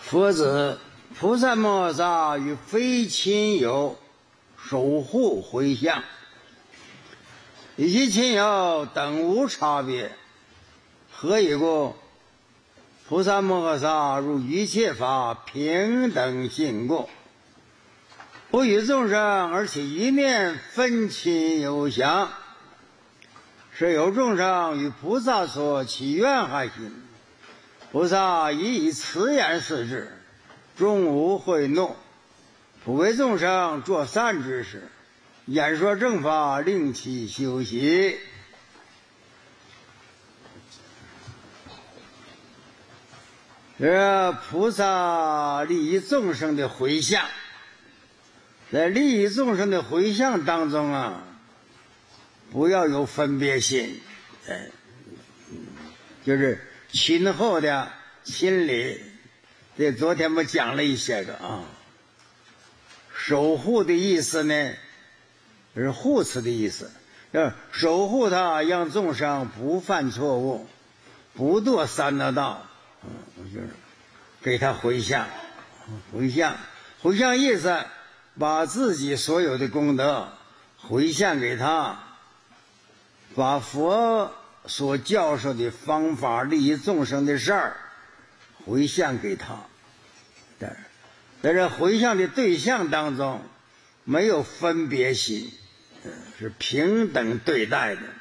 佛子菩萨摩诃萨与非亲友守护回向，以及亲友等无差别。何以故？菩萨摩诃萨入一切法平等性故，不与众生而起一念分亲有想，是有众生与菩萨所起怨害心，菩萨已以慈言视之，终无悔怒，不为众生作善之事，演说正法，令其修习。这菩萨利益众生的回向，在利益众生的回向当中啊，不要有分别心，就是亲厚的亲礼。这昨天我讲了一些个啊，守护的意思呢，是护持的意思，要守護他，讓眾生不犯錯誤，不墮三惡道，就是給他回向，回向意思，把自己所有的功德回向給他，把佛所教授的方法利益眾生的事兒回向給他。在這回向的對象當中沒有分別心，是平等對待的。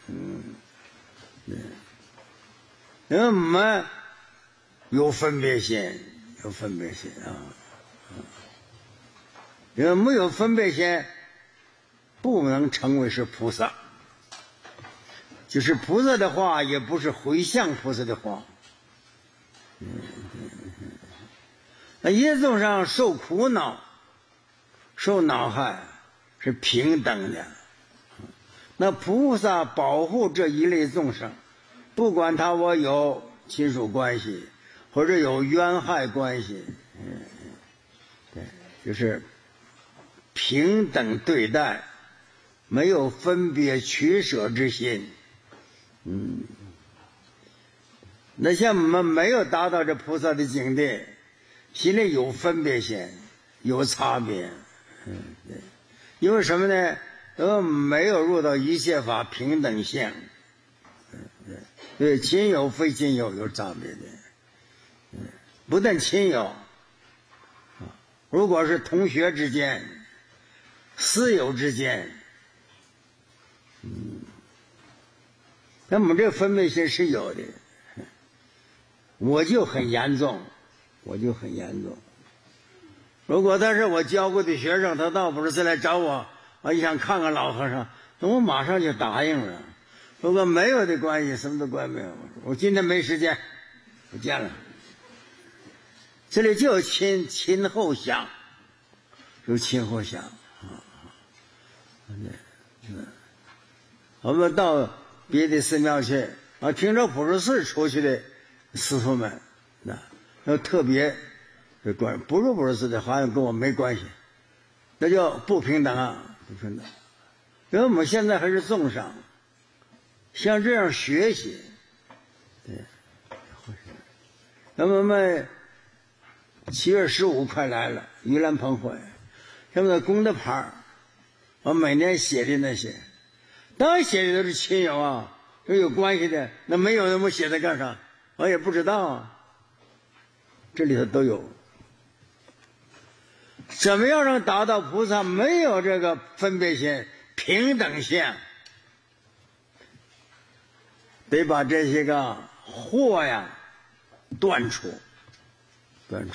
因為我們有分別心啊，因為沒有分別心不能成為是菩薩，就是菩薩的話也不是回向菩薩的話。那一切眾生受苦惱受惱害是平等的，那菩薩保護這一類眾生，不管他我有親屬關係或者有冤害關係，對，就是平等對待，沒有分別取捨之心。那像我們沒有達到這菩薩的境地，心裡有分別心，有差別，對，因為什麼呢？沒有入到一切法平等性，對，親友非親友有差別的，不但親友，如果是同學之間、師友之間，那麼這分別心是有的，我就很嚴重。如果他是我教過的學生，他倒不是來找我，我想看看老和尚，那我馬上就答應了。如果沒有的關係，什麼都關沒有，我今天沒時間，不見了。這裡就有親後想，有親後想。我們到別的寺廟去，聽着普陀寺出去的師父們，那特別的關係，不入普陀寺的好像跟我沒關係，那叫不平等啊，不平等。因為我們現在還是眾生，像這樣學習，對，那麼我們7月15快來了，盂蘭盆會，現在功德牌，我每年寫的那些，當然寫的都是親友啊，都有關係的，那沒有人我寫的幹啥？我也不知道啊。這裡頭都有。怎麼樣能達到菩薩沒有這個分別心、平等性？得把這些個惑呀斷除，對，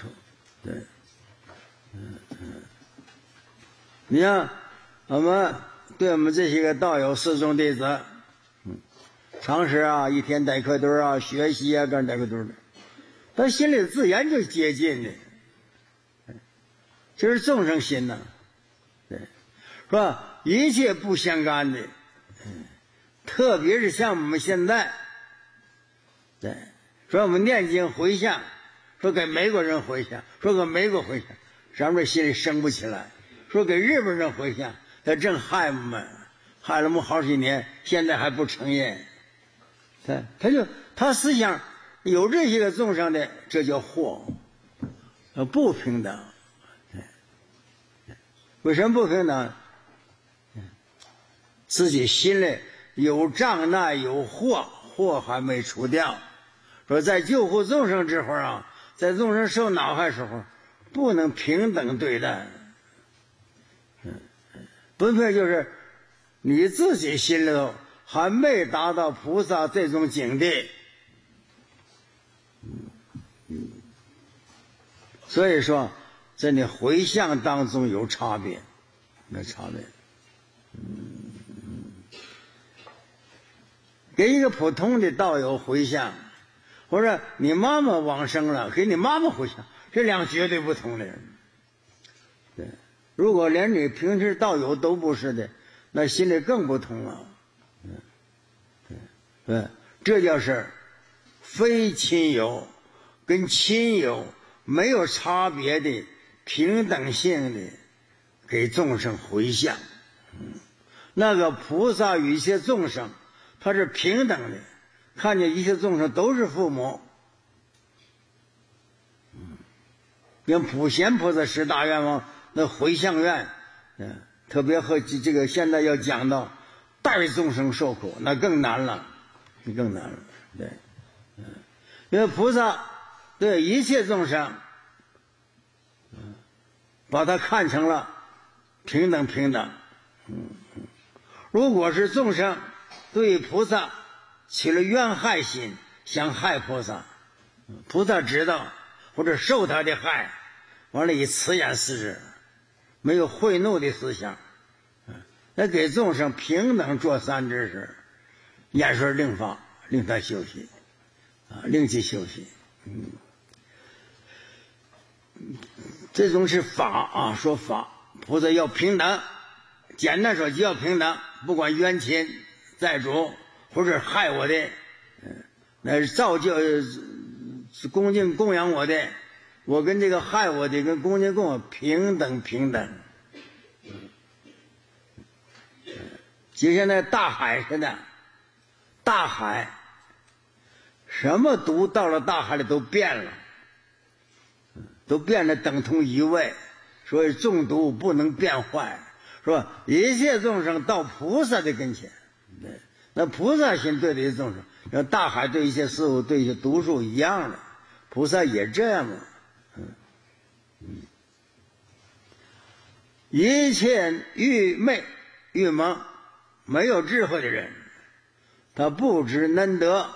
你看我們對我們這些個道友四眾弟子，常時啊一天帶課堆啊學習啊幹帶課堆的。他心裡自然就接近的，這是眾生心吶，對，是吧？一切不相干的，特別是像我們現在，對，說我們念經回向，說給美國人回向，說給美國回向，咱們心裡升不起來；說給日本人回向，他正害我們，害了我們好幾年，現在還不承認，他思想。有這些個眾生的，這叫惑， 不平等。为什么不平等？自己心里有障碍有祸还没除掉。说在救护众生之后啊，在众生受恼害时候，不能平等对待。不平就是你自己心里头还没达到菩萨这种境地。所以说在你回向当中有差别，有差别。给一个普通的道友回向，或者你妈妈往生了，给你妈妈回向，这两绝对不同的人。对，如果连你平时道友都不是的，那心里更不同了。对，这就是非亲友跟亲友没有差别的平等性的给众生回向。那个菩萨与一切众生他是平等的，看见一切众生都是父母。跟普贤菩萨十大愿望那回向愿，特别和这个现在要讲到代众生受苦，那更难了，更难了。对，因为菩萨对一切众生把它看成了平等。如果是众生对菩萨起了怨害心，想害菩萨，菩萨知道或者受他的害，完了以慈眼视之，没有恚怒的思想，那给众生平等做三之事，言说令法，令他休息，令其休息。这种是法说法，菩萨要平等，简单说就要平等，不管冤亲债主或者害我的，那造就恭敬供养我的，我跟这个害我的跟恭敬供养平等。就像那大海似的，大海什么毒到了大海里都变了，等同一味，所以中毒不能变坏，是吧？一切众生到菩萨的跟前，那菩萨心对这些众生，让大海对一切事物对一些毒素一样的，菩萨也这样的。一切愚昧愚蒙没有智慧的人，他不知能得，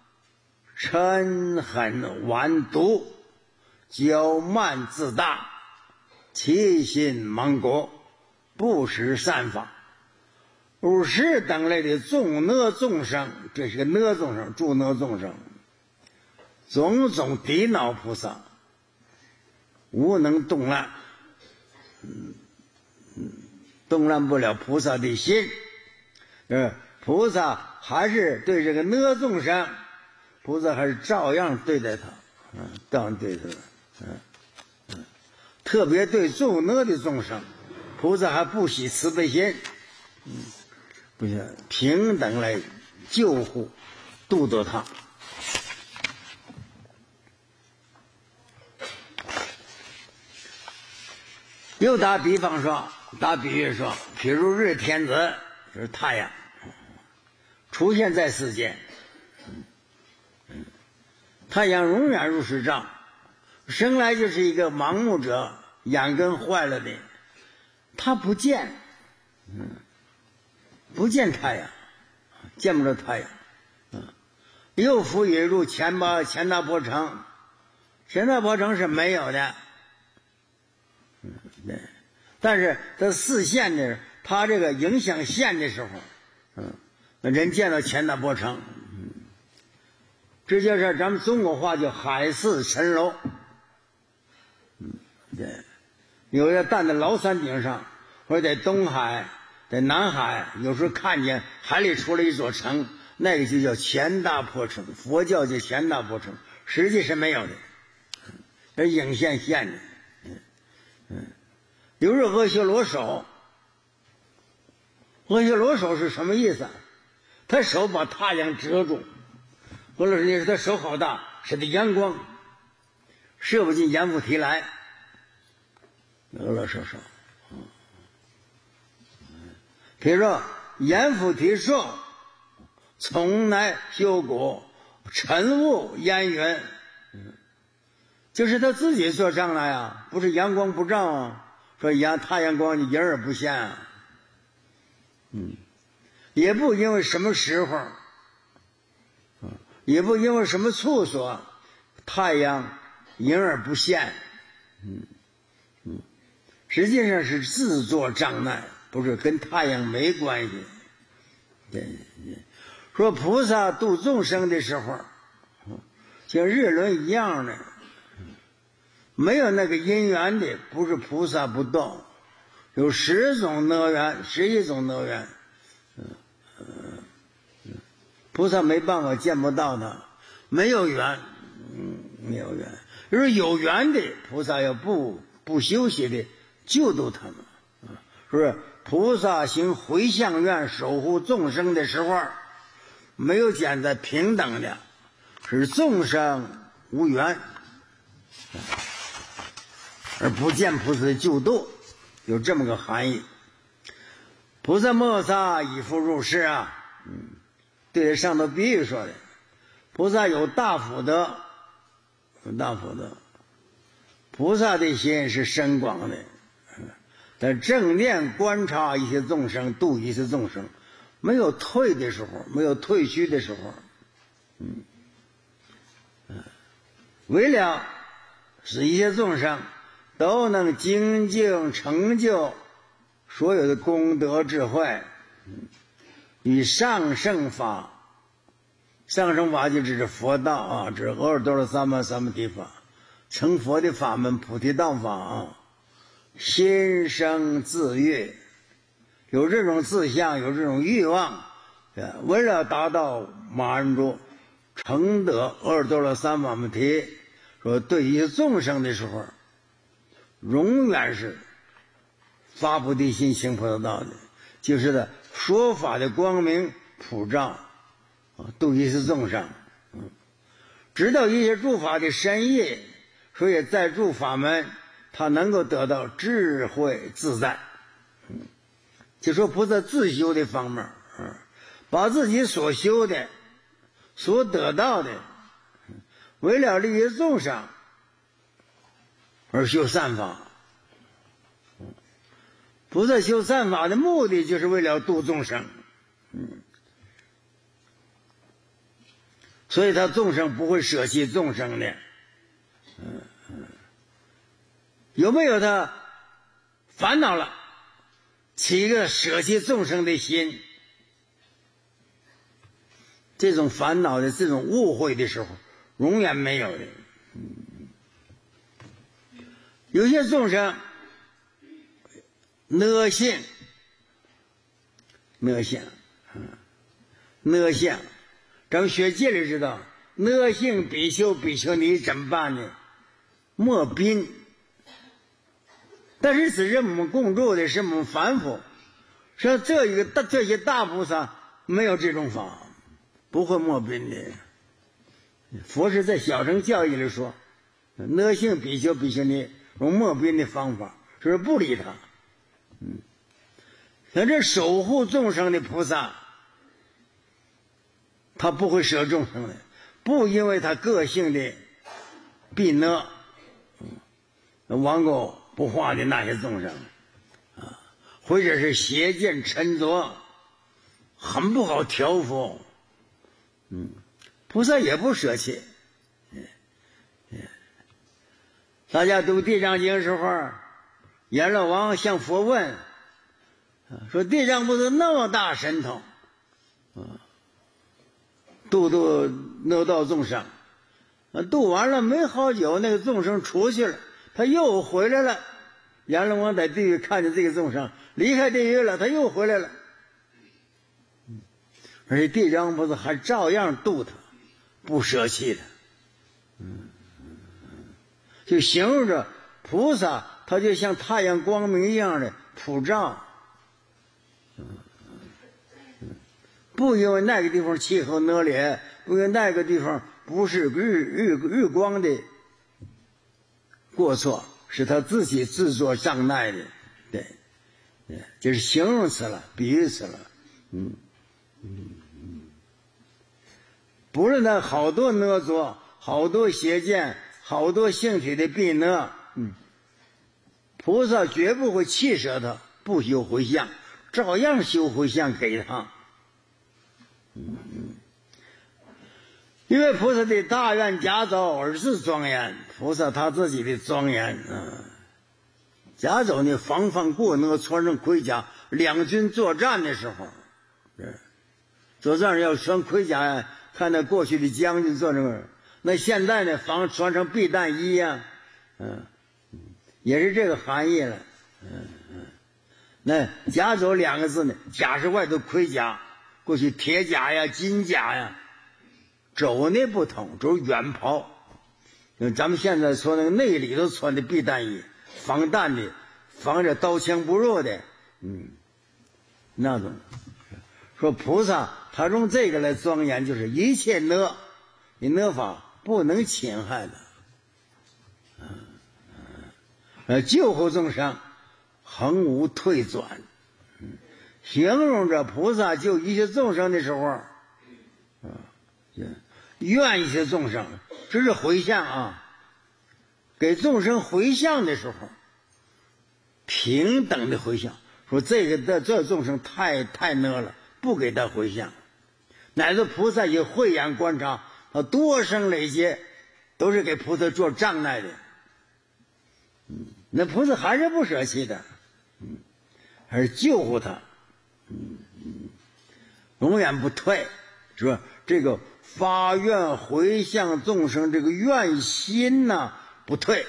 嗔恨顽毒，骄慢自大，欺心蒙国，不识善法。如是等类的众恶众生，这是个恶众生，诸恶众生，种种抵恼菩萨，无能动乱，动乱不了菩萨的心。菩萨还是对这个恶众生，菩萨还是照样对待他，照样对待他。特别对众恶的众生，菩萨还不惜慈悲心，不行，平等来救护度得他。又打比方说，打比喻说，譬如日天子，就是太阳出现在世间，太阳永远如是照，生来就是一个盲目者，眼根坏了的，他不见，不见太阳，见不着太阳。又复引入钱大波城，钱大波城是没有的，对，但是它视线的，它这个影响线的时候，人见到钱大波城，这就是咱们中国话叫海市蜃楼。对，有的站在崂山顶上，或者在东海在南海，有时候看见海里出了一座城，那个就叫钱大波城，佛教叫钱大波城，实际是没有的，是影线线的。有日阿修罗手，阿修罗手是什么意思？他手把太阳遮住，或者是他手好大，使得阳光射不进阎浮提来。老老实实。比如说阎浮提说从来修果晨雾烟云，就是他自己做障碍啊，不是阳光不照啊，说太阳光就隐而不现啊。也不因为什么时候，也不因为什么处所，太阳隐而不现。实际上是自作障碍，不是跟太阳没关系。说菩萨度众生的时候，像日轮一样的，没有那个因缘的，不是菩萨不动，有11种乐缘，菩萨没办法见不到他，没有缘，没有缘。就是有缘的菩萨要不休息的救度他们，是菩萨行回向愿守护众生的时候，没有拣在平等的，是众生无缘，而不见菩萨的救度，有这么个含义。菩萨摩萨以复入世啊，对上头比喻说的，菩萨有大福德，菩萨的心是深广的，但正念观察一些众生，度一些众生，没有退的时候，没有退虚的时候，为了使一些众生都能精进成就所有的功德智慧，以上乘法，上乘法就指是佛道啊，指阿耨多罗三藐提法，成佛的法门菩提道法啊，心生自悦，有这种志向，有这种欲望，为了达到马恩珠成得阿耨多罗三藐提，说对于众生的时候，永远是发菩提心行菩萨道的，就是的说法的光明普照，度一切众生，知道一些诸法的深意，所以在诸法门他能够得到智慧自在。就说菩萨自修的方面，把自己所修的所得到的，为了利益众生而修善法。菩萨修善法的目的就是为了度众生，所以他众生不会舍弃众生的。有没有他烦恼了，起一个舍弃众生的心，这种烦恼的这种误会的时候永远没有的。有些众生讷性，咱们学戒律知道，讷性比丘比丘尼怎么办呢？莫宾。但是此时我们共住的是我们凡夫，说这些大菩萨没有这种法，不会莫宾的。佛是在小乘教义里说，讷性比丘比丘尼用莫宾的方法，就是不理他。像这守护众生的菩萨，他不会舍众生的，不因为他个性的鄙讷，顽固不化的那些众生或者是邪见沉着，很不好调伏，菩萨也不舍弃。大家读地藏经的时候，阎罗王向佛问说，地藏菩萨那么大神通，度六道众生，度完了没好久，那个众生出去了，他又回来了。阎罗王在地狱看见这个众生离开地狱了，他又回来了，而且地藏菩萨还照样度他，不舍弃他。就形容着菩萨他就像太阳光明一样的普照，不因为那个地方气候恶劣，不因为那个地方不是日光的过错，是他自己自作障碍的，对，这是形容词了，比喻词了，不论他好多恶作，好多邪见，好多性体的弊恶，菩萨绝不会弃舍他，不修回向，照样修回向给他。因为菩萨的大愿假走而自庄严，菩萨他自己的庄严假走呢，防范过恶，穿上盔甲，两军作战的时候，作战要穿盔甲呀。看到过去的将军做这个，那现在呢，穿上避弹衣呀，也是这个含义了。那甲走2个字呢，甲是外头盔甲，过去铁甲呀、金甲呀，肘呢不同，肘远袍。咱们现在说那个内里头穿的避弹衣，防弹的，防着刀枪不入的，那种。说菩萨他用这个来庄严，就是一切恶法不能侵害的，救护众生恒无退转，形容着菩萨救一切众生的时候，愿一切众生，这是回向啊，给众生回向的时候，平等的回向，说这众生太恶了。不给他回向，乃至菩萨以慧眼观察，他多生累劫都是给菩萨做障碍的，那菩萨还是不舍弃的，还是救护他，永远不退，是吧？这个发愿回向众生，这个愿心呢不退，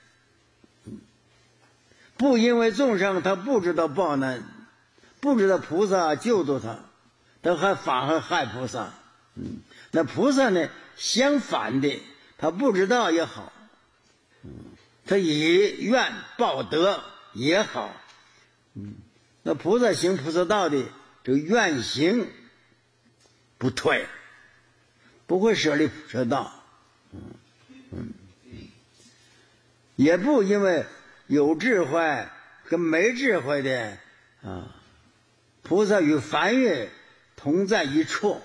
不因为众生他不知道报难，不知道菩萨救助他，他还反而害菩萨。那菩萨呢，相反的，他不知道也好，他以愿报德也好。那菩萨行菩萨道的这个愿行不退，不会舍离菩萨道，也不因为有智慧跟没智慧的菩萨与凡欲同在一处，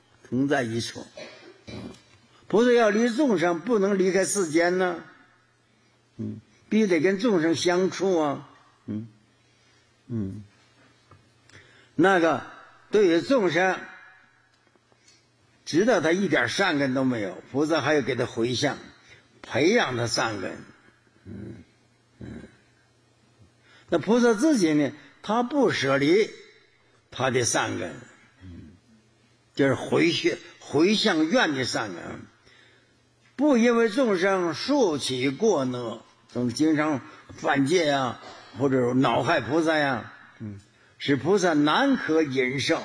菩萨要离众生，不能离开世间呢，必须得跟众生相处啊，那个对于众生，知道他一点善根都没有，菩萨还要给他回向，培养他善根，那菩萨自己呢，他不舍离他的善根，就是回向愿的善根，不因为众生竖起过恶，经常犯戒呀，或者恼害菩萨呀，使菩萨难可忍受。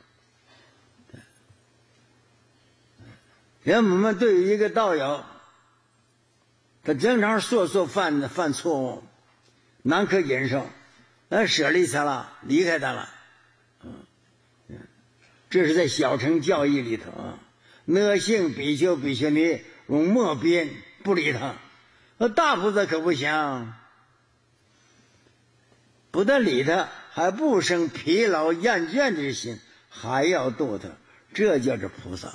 人们对于一个道友，他经常说犯错误，难可忍受，那舍离他了，离开他了，这是在小乘教义里头啊，恶性比丘比丘尼用莫边不理他，大菩萨可不行，不但理他，还不生疲劳厌倦之心，还要度他，这叫做菩萨。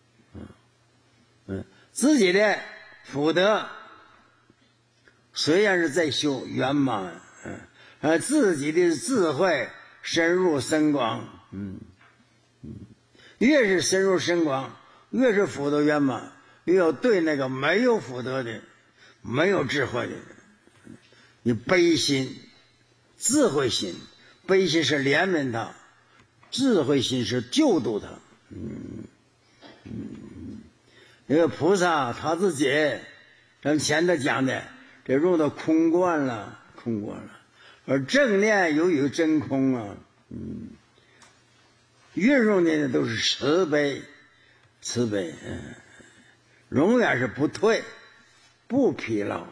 自己的福德虽然是在修圆满，自己的智慧深入深广，越是深入深广，越是福德圆满，越要对那个没有福德的、没有智慧的，你悲心、智慧心。悲心是怜悯他，智慧心是救度他。因为菩萨他自己，咱们前头讲的，这用到空观了，而正念由于真空啊，运用的都是慈悲，永远是不退，不疲劳，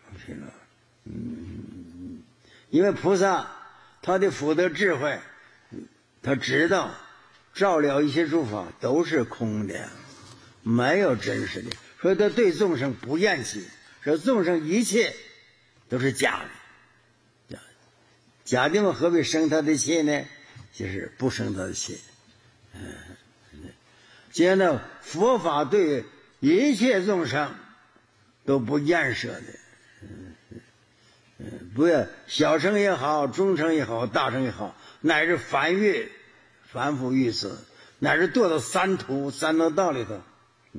因为菩萨他的福德智慧，他知道照料一切诸法都是空的，没有真实的，所以他对众生不厌弃， 说众生一切都是假的，假的嘛，何必生他的气呢？就是不生他的气。接着佛法对一切众生都不厌舍的，不要小乘也好，中乘也好，大乘也好，乃至凡夫欲死，乃至堕到三途道里头。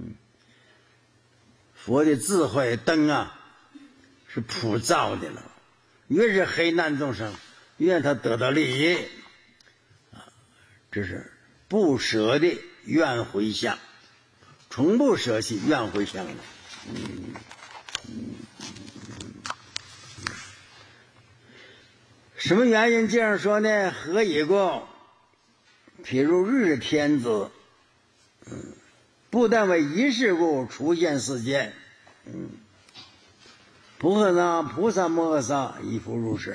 佛的智慧灯啊，是普照的了。越是黑难众生，愿他得到利益，这是不舍的愿回向，从不舍弃愿回向的。什么原因这样说呢？何以故？譬如日天子，不但为一事故出现世间，菩萨摩诃萨亦复如是。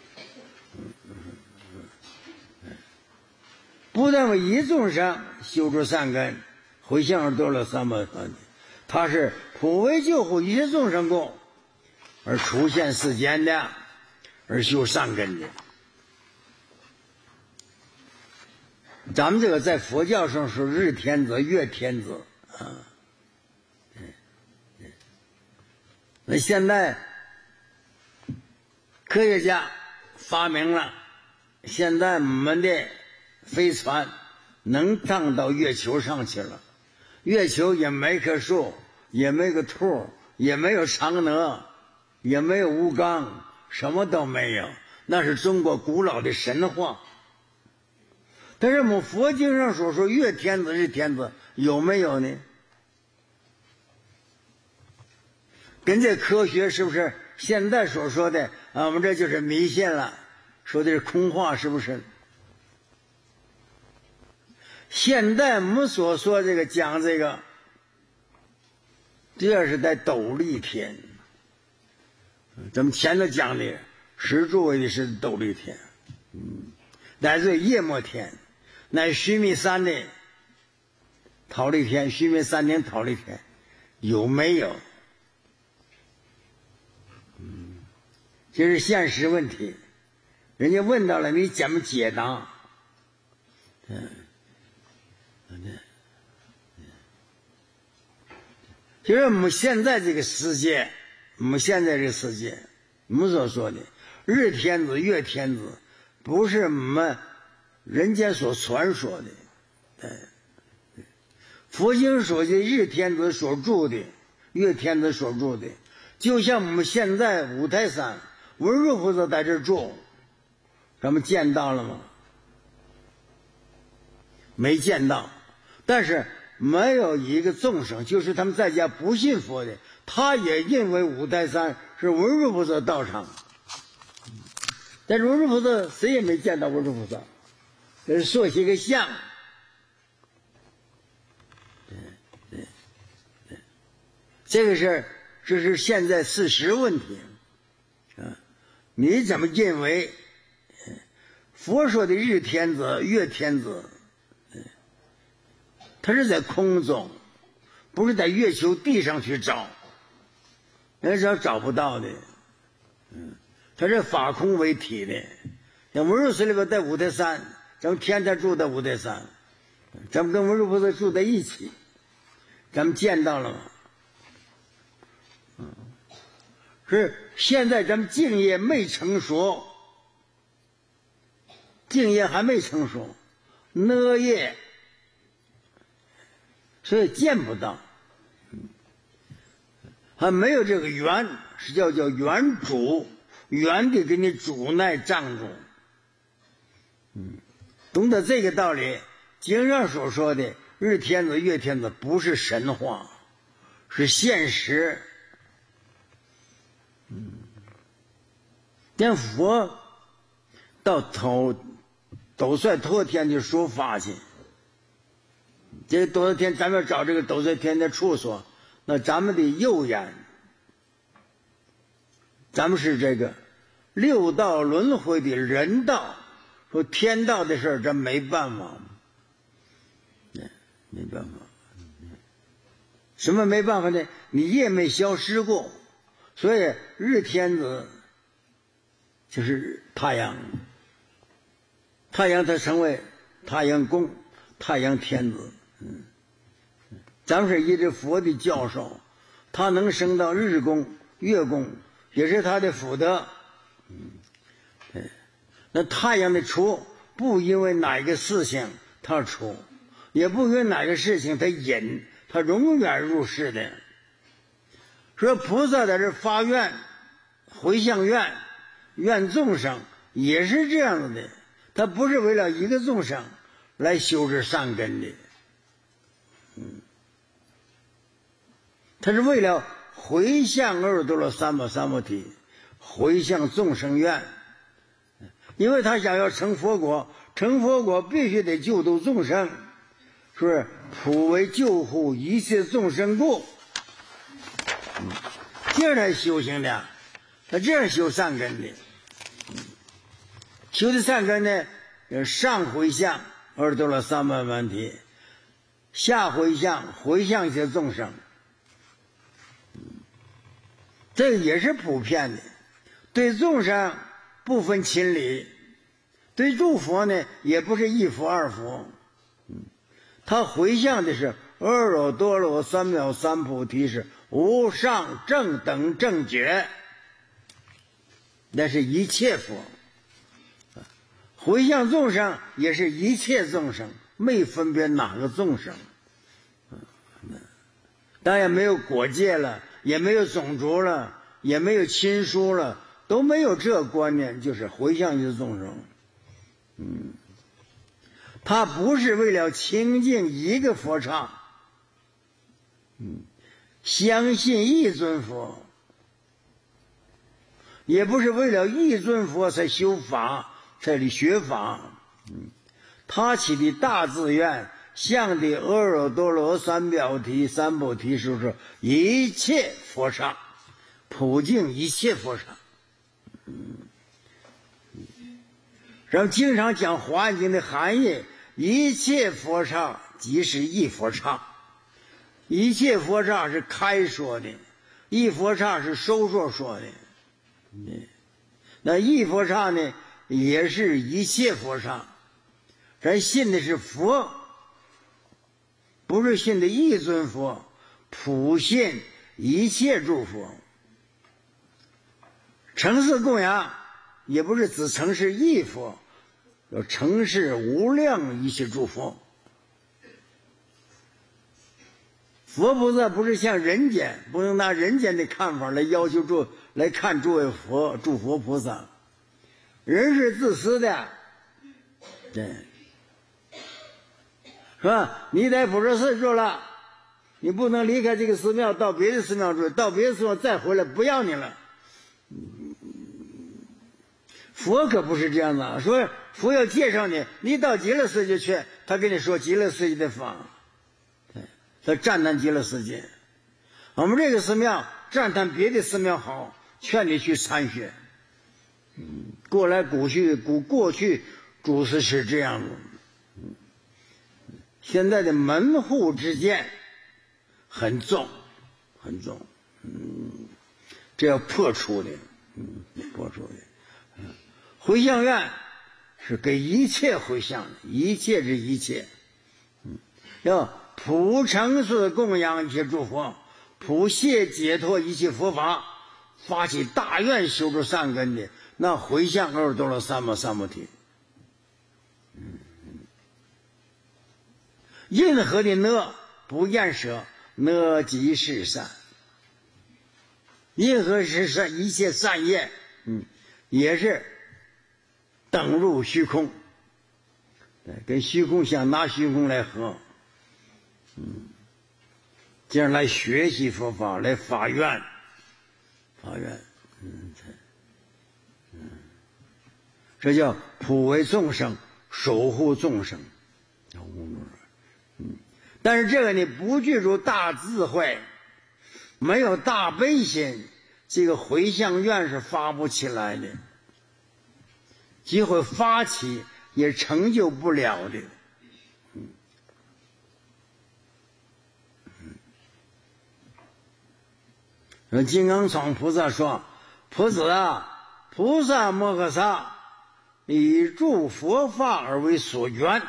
不但为一众生修出善根，回向而得了三宝法体，他是普为救护一切众生故而出现世间的，而修善根的。咱们这个在佛教上说日天子、月天子啊。那现在科学家发明了，现在我们的飞船能上到月球上去了。月球也没棵树，也没个兔，也没有嫦娥，也没有吴刚，什么都没有，那是中国古老的神话。但是我们佛经上所说月天子、日天子有没有呢？跟这科学是不是现在所说的我们这就是迷信了，说的是空话，是不是？现在我们所说这个讲这个，这是在斗笠天。咱们前头讲的十诸位的是斗笠天，乃至夜摩天，乃须弥山的忉利天，须弥山顶忉利天有没有？这是现实问题，人家问到了，你怎么解答？就是我们现在这个世界，我们所说的日天子、月天子，不是我们人间所传说的。佛经所记日天子所住的，月天子所住的，就像我们现在五台山文殊菩萨在这住，咱们见到了吗？没见到。但是没有一个众生，就是他们在家不信佛的，他也认为五台山是文殊菩萨道场。但是文殊菩萨谁也没见到文殊菩萨，这是塑起个像。这是现在事实问题啊！你怎么认为佛说的日天子、月天子，他是在空中，不是在月球地上去找，那是找不到的。他是法空为体的。像文殊师利在五台山，咱们天天住在五台山，咱们跟文殊菩萨住在一起，咱们见到了吗？是现在咱们净业没成熟，净业还没成熟，呢业，所以见不到，还没有这个缘，是叫缘主，缘的给你主乃障住。懂得这个道理，经上所说的日天子、月天子不是神话，是现实。连佛到斗率陀天去说法去，这个斗率天，咱们找这个斗率天的处所，那咱们的右眼，咱们是这个六道轮回的人道，说天道的事儿，咱没办法，没办法。什么没办法呢？你业没消失过， 所以日天子就是太阳，太阳它成为太阳公、太阳天子。咱们是依着佛的教授，他能升到日宫、月宫，也是他的福德。那太阳的出，不因为哪个事情他出，也不因为哪个事情他隐，他永远入世的。说菩萨在这发愿、回向愿、愿众生，也是这样子的。他不是为了一个众生来修持善根的，他是为了回向阿耨多罗三藐三菩提，回向众生愿。因为他想要成佛国，成佛国必须得救度众生，是普为救护一切众生故。这样才修行的，他这样修善根的。修的善根呢，上回向阿耨多罗三藐三菩提，下回向回向一些众生。这个也是普遍的，对众生不分亲理，对诸佛呢也不是一佛二佛。他回向的是阿耨多罗三藐三菩提是无上正等正觉，那是一切佛。回向众生也是一切众生，没分别哪个众生。当然没有国界了，也没有种族了，也没有亲疏了，都没有这个观念，就是回向一切众生。他不是为了清净一个佛刹，相信一尊佛，也不是为了一尊佛才修法，才里学法。他起的大志愿，向的阿耨多罗三藐提三菩提是一切佛刹，普净一切佛刹。然后经常讲华严经的含义，一切佛刹即是一佛刹，一切佛刹是开说的，一佛刹是收缩说的。那一佛刹呢，也是一切佛刹。咱信的是佛，不是信的一尊佛，普信一切诸佛。承事供养也不是只承事一佛，要承事无量一切诸佛。佛菩萨不是像人间，不能拿人间的看法来要求来看诸位诸佛菩萨。人是自私的，对，是吧？你在普陀寺住了，你不能离开这个寺庙到别的寺庙住，到别的寺庙再回来不要你了。佛可不是这样的，说佛要介绍你，你到极乐世界去，他跟你说极乐世界的法，他赞叹极乐世界。我们这个寺庙赞叹别的寺庙好，劝你去参学。过去主持是这样的，现在的门户之见很重，很重，这要破除的，破除的。回向愿是给一切回向的，一切之一切，要普承事供养一切诸佛，普谢解脱一切佛法，发起大愿修出善根的，那回向阿耨多罗三藐三菩提。任何的呢不厌舍，呢即是善。任何是善，一切善业，也是等入虚空，跟虚空相，拿虚空来合，这样来学习佛法，来发愿，这叫普为众生，守护众生。但是这个你不具足大智慧，没有大悲心，这个回向愿是发不起来的，即会发起也成就不了的。 金刚幢菩萨说：“菩子啊，菩萨摩诃萨以诸佛法而为所愿，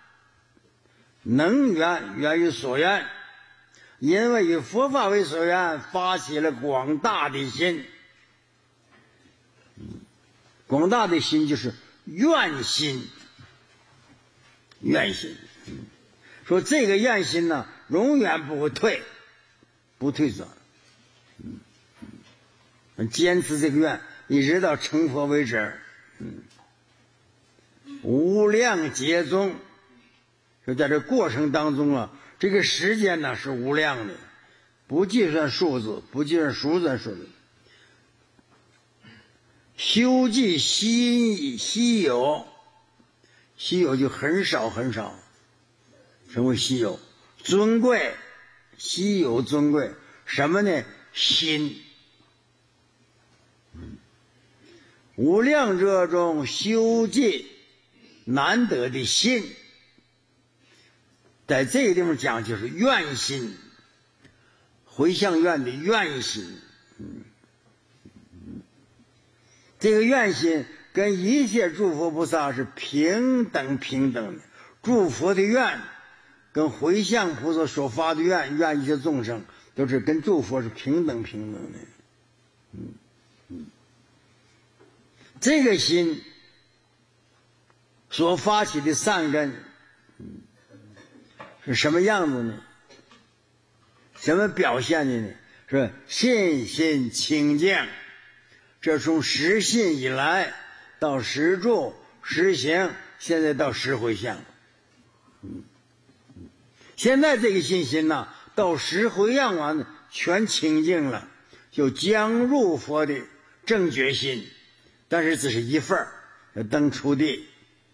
能愿愿于所愿，因为以佛法为所愿，发起了广大的心。广大的心就是愿心，愿心。说这个愿心呢，永远不会不退转。坚持这个愿，一直到成佛为止。无量劫中，就在这过程当中啊，这个时间呢是无量的，不计算数字，不计算数字。修记稀有，稀有就很少很少，成为稀有。尊贵，稀有尊贵，什么呢？心。无量者中修记难得的心，在这个地方讲就是愿心，回向愿的愿心。这个愿心跟一切诸佛菩萨是平等的，诸佛的愿跟回向菩萨所发的愿一切众生都是跟诸佛是平等的。这个心所发起的善根是什么样子呢？什么表现的呢？是信心清净。这从实信以来到实住实行，现在到实回向。现在这个信心呢，到实回向完全清净了，就将入佛的正觉心，但是只是一份儿，登初地。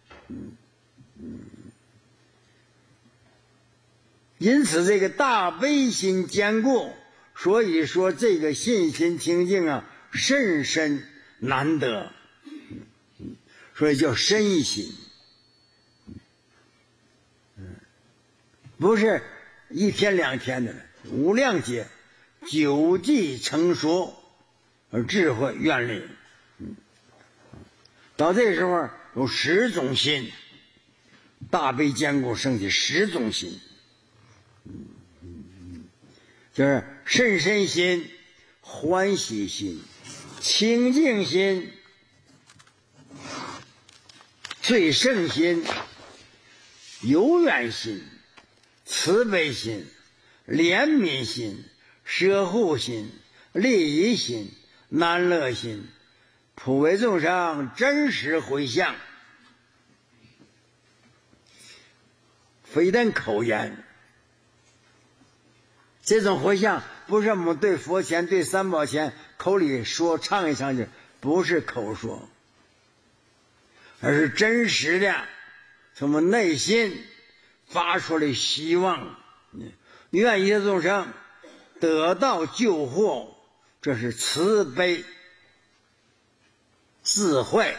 因此这个大悲心坚固，所以说这个信心清净啊，甚深难得，所以叫深心。不是一天两天的，无量劫久记成熟而智慧愿力。到这时候有10种心，大悲坚固升起10种心，就是甚深心、欢喜心、清净心、最胜心、有远心、慈悲心、怜悯心、舍护心、利益心、难乐心、普为众生真实回向。非但口言，这种回向不是我们对佛前对三宝前口里说唱一唱去，不是口说，而是真实的从我们内心发出来希望，愿一切众生得到救护，这是慈悲智慧，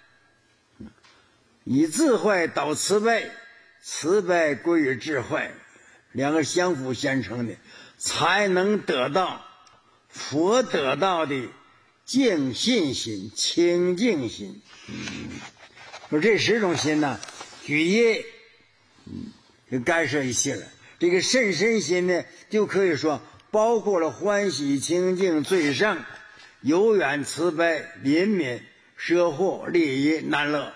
以智慧导慈悲，慈悲归于智慧，两个相辅相成的，才能得到佛得到的净信心、清净心。说这10种心呢，举一就干涉一切了。这个甚深心呢，就可以说包括了欢喜、清净、最胜、有远、慈悲、怜悯、舍护、利益、难乐。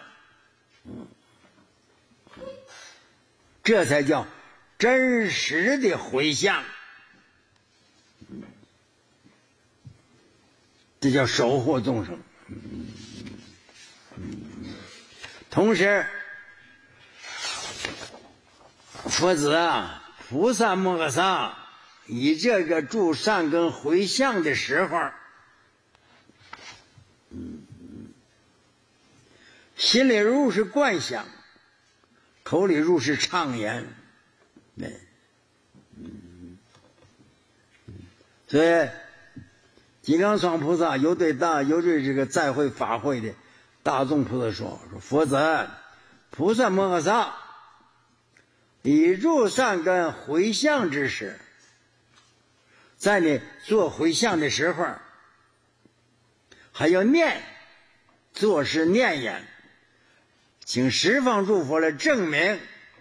这才叫真实的回向，这叫守护众生。同时佛子啊，菩萨摩诃萨以这个助善根回向的时候，心里如是观想，口里如是唱言。所以金刚幢菩萨有对这个在会法会的大众菩萨说佛子菩萨摩诃萨以助善根回向之时， 在你做回向的时候，还要念，做是念言，请十方诸佛来证明。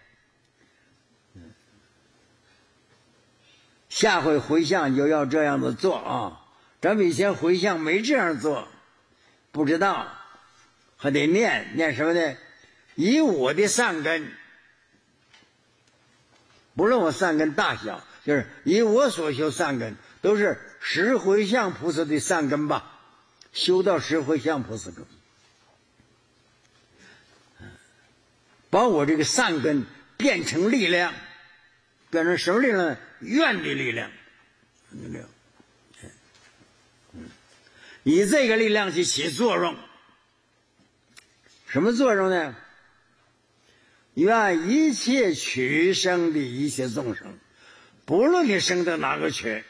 下回回向就要这样子做啊！咱们以前回向没这样做，不知道，还得念什么呢？以我的善根，不论我善根大小，就是以我所修善根，都是十回向菩萨的善根吧，修到十回向菩萨根，把我这个善根变成力量，变成什么力量呢？愿的力量，以这个力量去起作用。什么作用呢？愿一切取生的一切众生，不论你生的哪个取，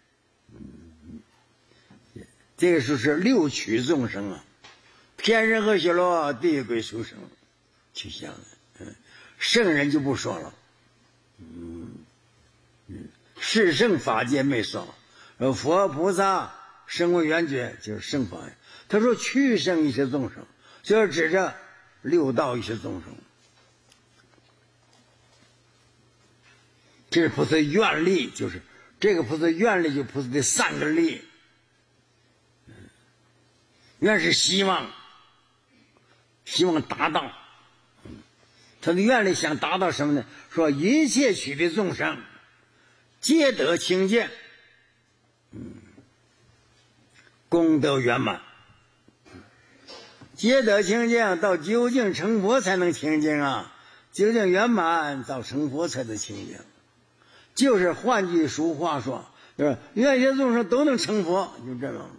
这个就是六取众生啊，天人和谐罗，地狱鬼畜生，去想的。圣人就不说了，是圣法界没说，佛菩萨声闻缘觉就是圣法。他说去生一切众生，就是指着六道一切众生。这是菩萨愿力，就是这个菩萨愿力，就菩萨的善根力。愿是希望达到，他的愿力想达到什么呢？说一切取的众生皆得清净，功德圆满。皆得清净，到究竟成佛才能清净啊！究竟圆满到成佛才能清净。就是换句俗话说，就是愿一切众生都能成佛，就这样。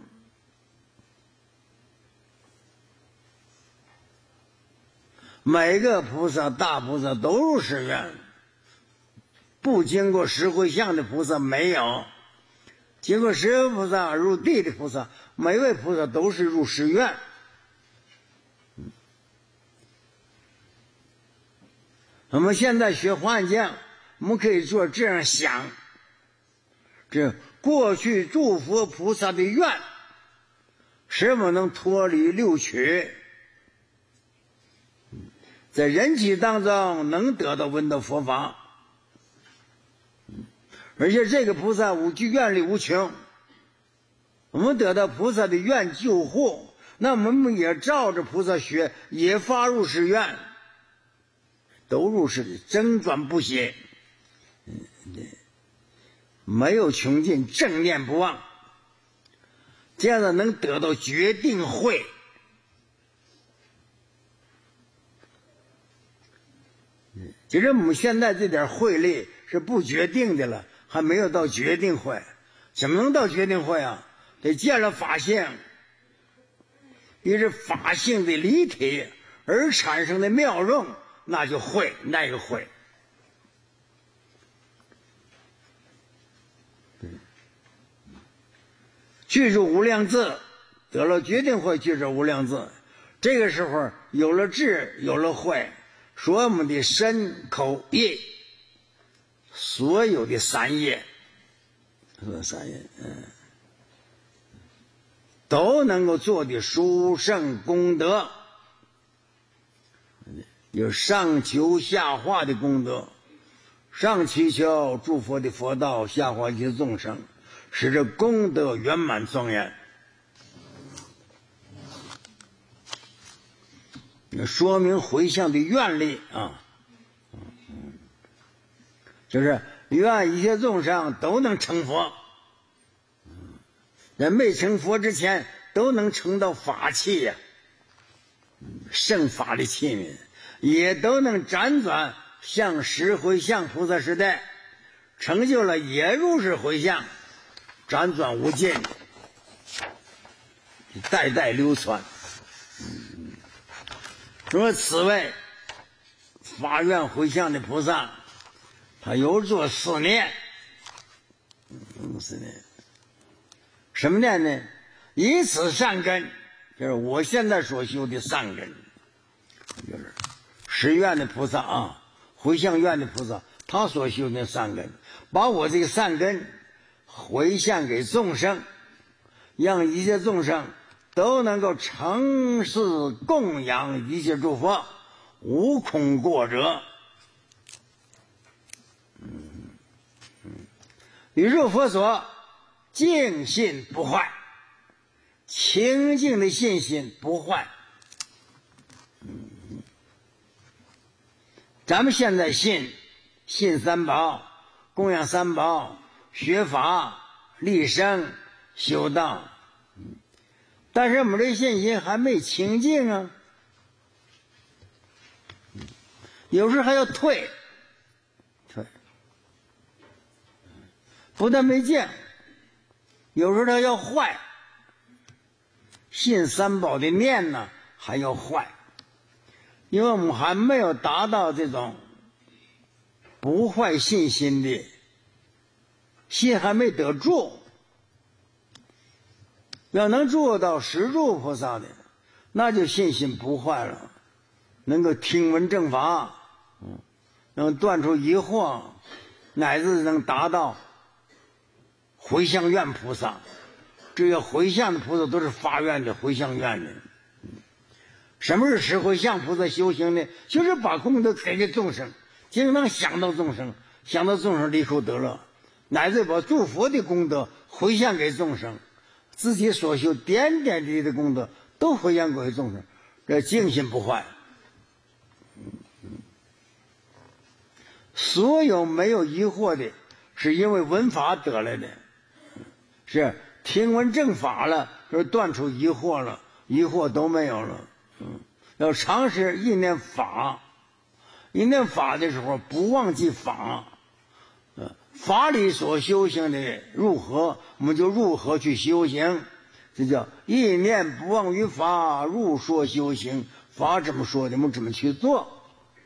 每个菩萨大菩萨都入誓愿，不经过十回向的菩萨没有，经过十菩萨入地的菩萨，每位菩萨都是入誓愿。我们现在学华严，我们可以做这样想，这过去诸佛菩萨的愿是否能脱离六取，在人体当中能得到闻到佛法，而且这个菩萨无具愿力无穷，我们得到菩萨的愿救护，那我们也照着菩萨学，也发入誓愿，都入誓的，争转不息，没有穷尽，正念不忘，这样的能得到决定慧。其实我们现在这点慧力是不决定的了，还没有到决定慧。怎么能到决定慧啊？得见了法性，也是法性的离体而产生的妙用，那就慧，那个慧。具住无量智，得了决定慧，具住无量智，这个时候有了智，有了慧，说我们的身口意所有的三业，都能够做的殊胜功德，有上求下化的功德，上祈求诸佛的佛道，下化一切众生，使这功德圆满庄严。说明回向的愿力啊，就是愿一切众生都能成佛，在没成佛之前都能成到法器呀，圣法的器皿，也都能辗转向十回向菩萨时代，成就了也入世回向，辗转无尽，代代流传。说此位发愿回向的菩萨，他有做4念，什么念呢？以此善根，就是我现在所修的善根，就是十愿的菩萨啊，回向愿的菩萨，他所修的善根，把我这个善根回向给众生，让一切众生都能够承事供养一切诸佛，无空过者。宇宙佛所净信不坏，清净的信心不坏。咱们现在信三宝，供养三宝，学法立身修道，但是我们这信心还没清净啊，有时还要退，不但没见，有时候它要坏，信三宝的念呢还要坏，因为我们还没有达到这种不坏信心的心，还没得住。要能做到十住菩萨的，那就信心不坏了，能够听闻正法，能断除疑惑，乃至能达到回向愿菩萨。这个回向的菩萨都是发愿的，回向愿的。什么是十回向菩萨修行呢？就是把功德给给众生，经常想到众生，想到众生离苦得乐，乃至把诸佛的功德回向给众生，自己所修点点滴滴的功德都回向给众生，这净心不坏。所有没有疑惑的，是因为闻法得来的，是听闻正法了，就是断除疑惑了，疑惑都没有了。要常时意念法，一念法的时候不忘记法，法理所修行的如何，我们就如何去修行，这叫一念不忘于法，如说修行。法怎么说的，我们怎么去做。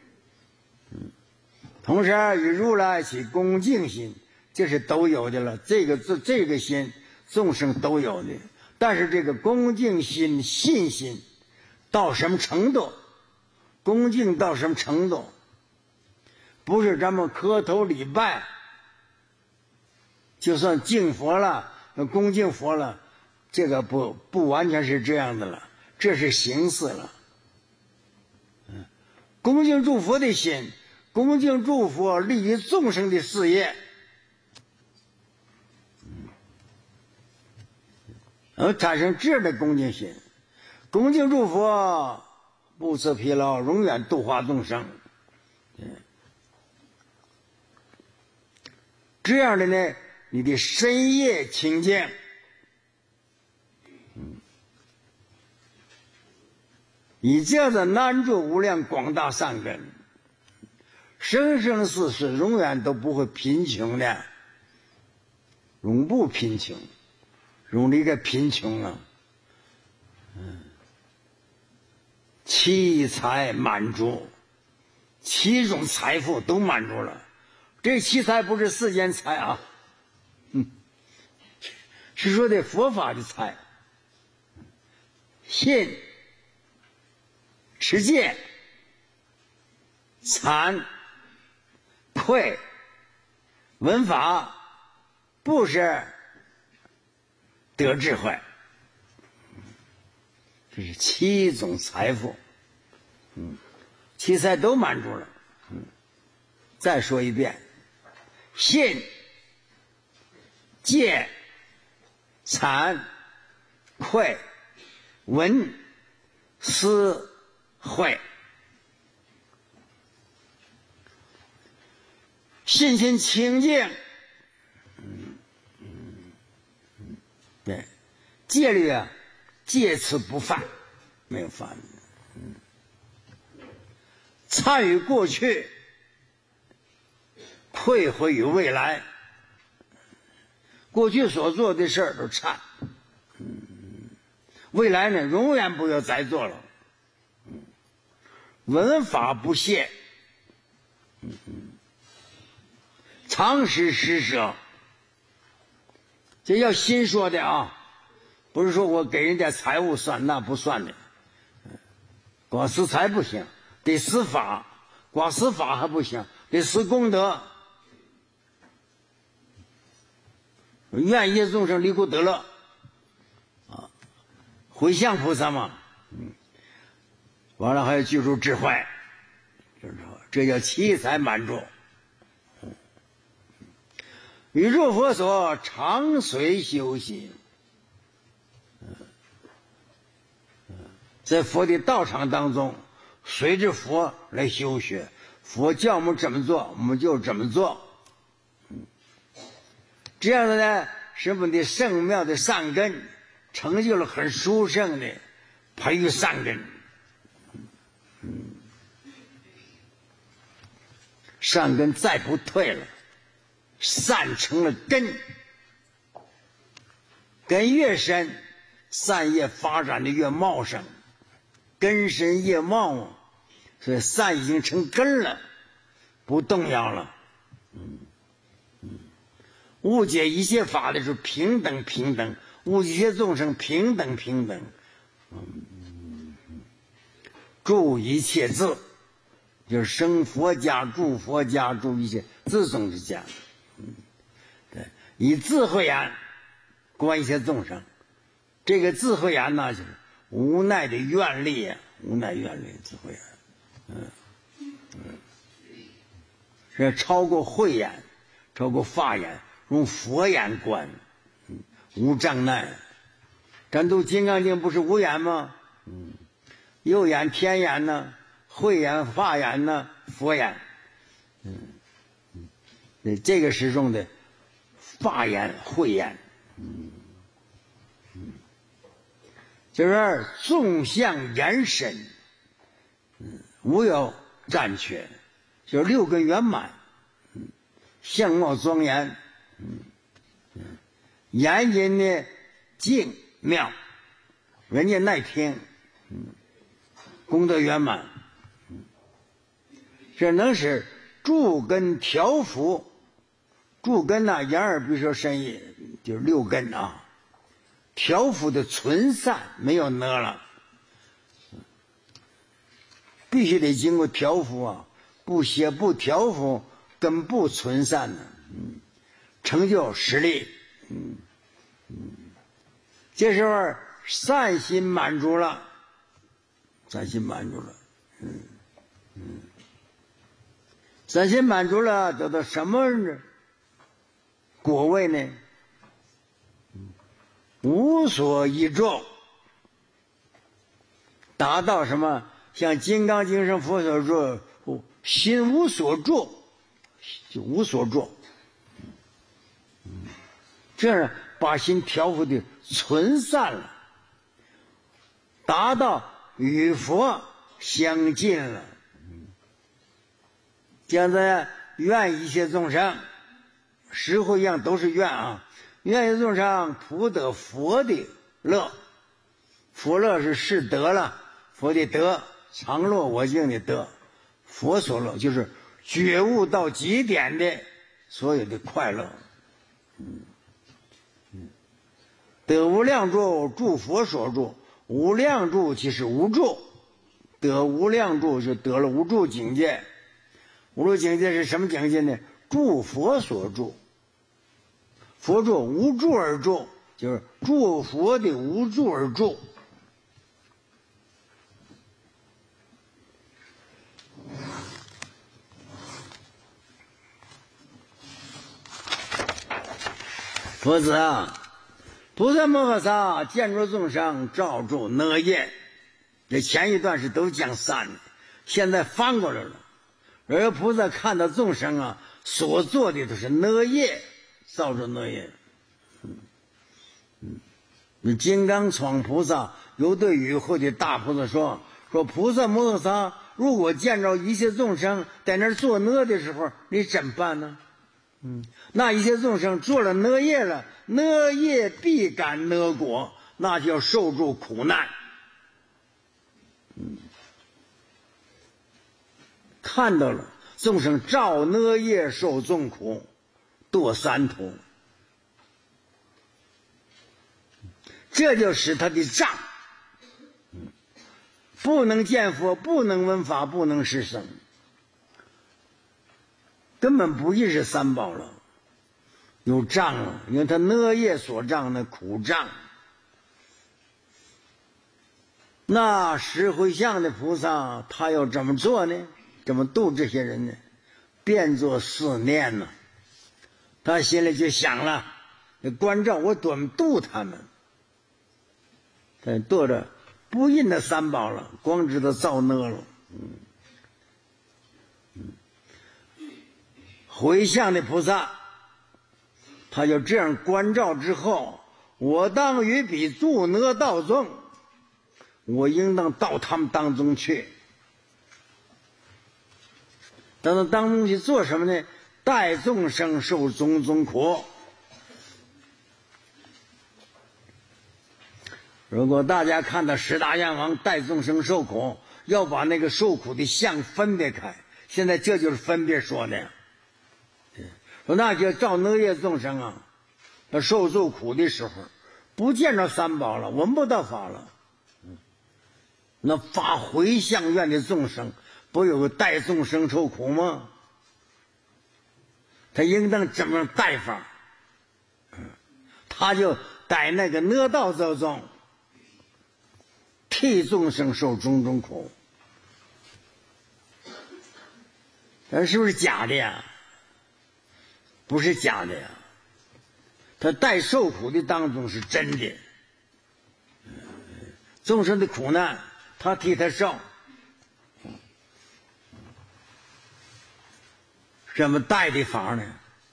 同时与如来起恭敬心，这是都有的了，这个心众生都有的。但是这个恭敬心信心到什么程度，恭敬到什么程度，不是咱们磕头礼拜就算敬佛了，恭敬佛了，这个不完全是这样的了，这是形式了。恭敬诸佛的心，恭敬诸佛利益众生的事业，产生这样的恭敬心。恭敬诸佛不辞疲劳，永远度化众生。这样的呢，你的身业清净，以这样的难住无量广大善根，生生世世永远都不会贫穷的，永不贫穷，永离开贫穷啊。七财满足，七种财富都满足了。这七财不是世间财啊，是说的佛法的财，信、持戒、惭、愧、闻法、布施、得智慧，这是七种财富。七财都满足了。再说一遍，信、戒、惭、愧、闻、思、慧。信心清净，对，戒律啊，戒此不犯，没有犯。参与过去，退回于未来。过去所做的事儿都忏，未来呢，永远不要再做了。闻法不懈，常时施舍。这要心说的啊，不是说我给人家财物算，那不算的。光施财不行，得施法，光施法还不行，得施功德。 愿一切众生离苦得乐啊，回向菩萨嘛，完了还要具足智慧，这叫七财满足。宇宙佛所常随修习，在佛的道场当中，随着佛来修学，佛叫我们怎么做，我们就怎么做。这样的呢，使我们的圣妙的善根成就了很殊胜的培育善根。善根再不退了，善成了根，根越深，善业发展的越茂盛，根深叶茂，所以善已经成根了，不动摇了。误解一切法的时候，平等平等；误解一切众生，平等平等。住一切自，就是生佛家，住佛家，住一切自宗之家。对，以智慧眼观一切众生，这个智慧眼呢，就是无奈的愿力啊，无奈愿力智慧眼。是超过慧眼，超过法眼，用佛眼观，无障碍。咱读《金刚经》不是无眼吗？右眼天眼呢，慧眼法眼呢，佛眼。这个是用的法眼慧眼。就是纵向延伸，无有暂缺，就是六根圆满，相貌庄严，言音呢静妙，人家耐听，功德圆满，这能使诸根调伏。诸根呢，眼耳鼻舌身意，就是六根啊，调伏的存散，没有呢了，必须得经过调伏啊，不写不调伏，根不存散呢，成就实力。这时候善心满足了，善心满足了，善心满足了，得到什么果位呢？无所依著，达到什么？像《金刚经》上佛所说，心无所著，就无所著。这样把心调伏的存散了，达到与佛相近了。现在愿一切众生，实惠一样都是愿啊。愿一切众生普得佛的乐，佛乐是是得了，佛的德，常乐我净的德，佛所乐就是觉悟到极点的所有的快乐。得无量住，住佛所住，无量住即是无住，得无量住就得了无住境界。无住境界是什么境界呢？住佛所住，佛住无住而住，就是住佛的无住而住。佛子啊，菩萨摩诃萨见着众生照住呢业，这前一段是都讲善的，现在翻过来了。而菩萨看到众生啊，所做的都是呢业，照住呢业。金刚闯菩萨有对与会的大菩萨说菩萨摩诃萨，如果见着一切众生在那儿做呢的时候，你怎么办呢？那一切众生做了呢业了，呢业必感呢果，那就要受住苦难。看到了众生造呢业受众苦，堕三途，这就使他的障，不能见佛，不能闻法，不能视声，根本不认识三宝了。 有障了，因为他恶业所障的苦障。那十回向的菩萨他要怎么做呢？怎么度这些人呢？变作四念呢？他心里就想了，关照我怎么度他们。他度着不印的三宝了，光知道造恶了。回向的菩萨他就这样关照之后，我当于彼助恶道中，我应当到他们当中去。到他当中去做什么呢？代众生受种种苦。如果大家看到十大愿王代众生受苦，要把那个受苦的相分别开。现在这就是分别说的。说那些造恶业众生啊，他受苦的时候不见着三宝了，闻不到法了。那发回向愿的众生不有个代众生受苦吗？他应当怎么代法？他就代那个恶道之中，替众生受种种苦。是不是假的呀？不是假的呀，他代受苦的当中是真的。众生的苦难他替他受。什么代的法呢？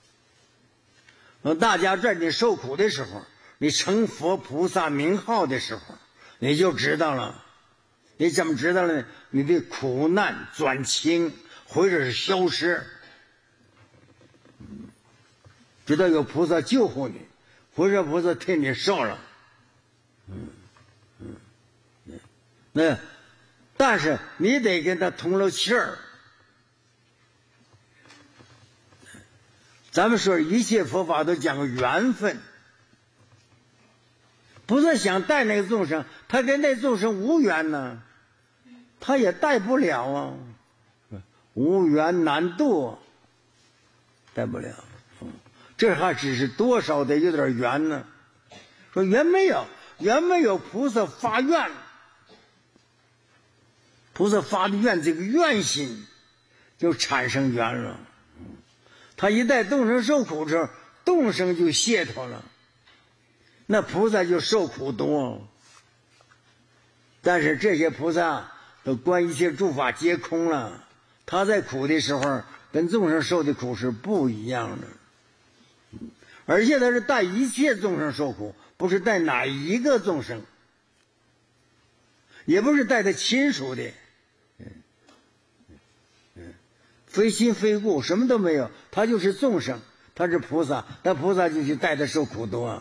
大家在你受苦的时候，你成佛菩萨名号的时候，你就知道了。你怎么知道呢？你的苦难转轻或者是消失，知道有菩萨救护你，或者菩萨替你受了。那但是你得跟他通了气儿。咱们说一切佛法都讲缘分，不是想带那个众生，他跟那众生无缘呢，他也带不了啊，无缘难度，带不了。这还只是多少得有点缘呢。说缘没有，缘没有，菩萨发愿，菩萨发的愿，这个愿心就产生缘了。他一代众生受苦之后，众生就解脱了，那菩萨就受苦多。但是这些菩萨都观一切诸法皆空了，他在苦的时候跟众生受的苦是不一样的。而且他是带一切众生受苦，不是带哪一个众生，也不是带他亲属的，非亲非故，什么都没有，他就是众生，他是菩萨，那菩萨就去带他受苦多。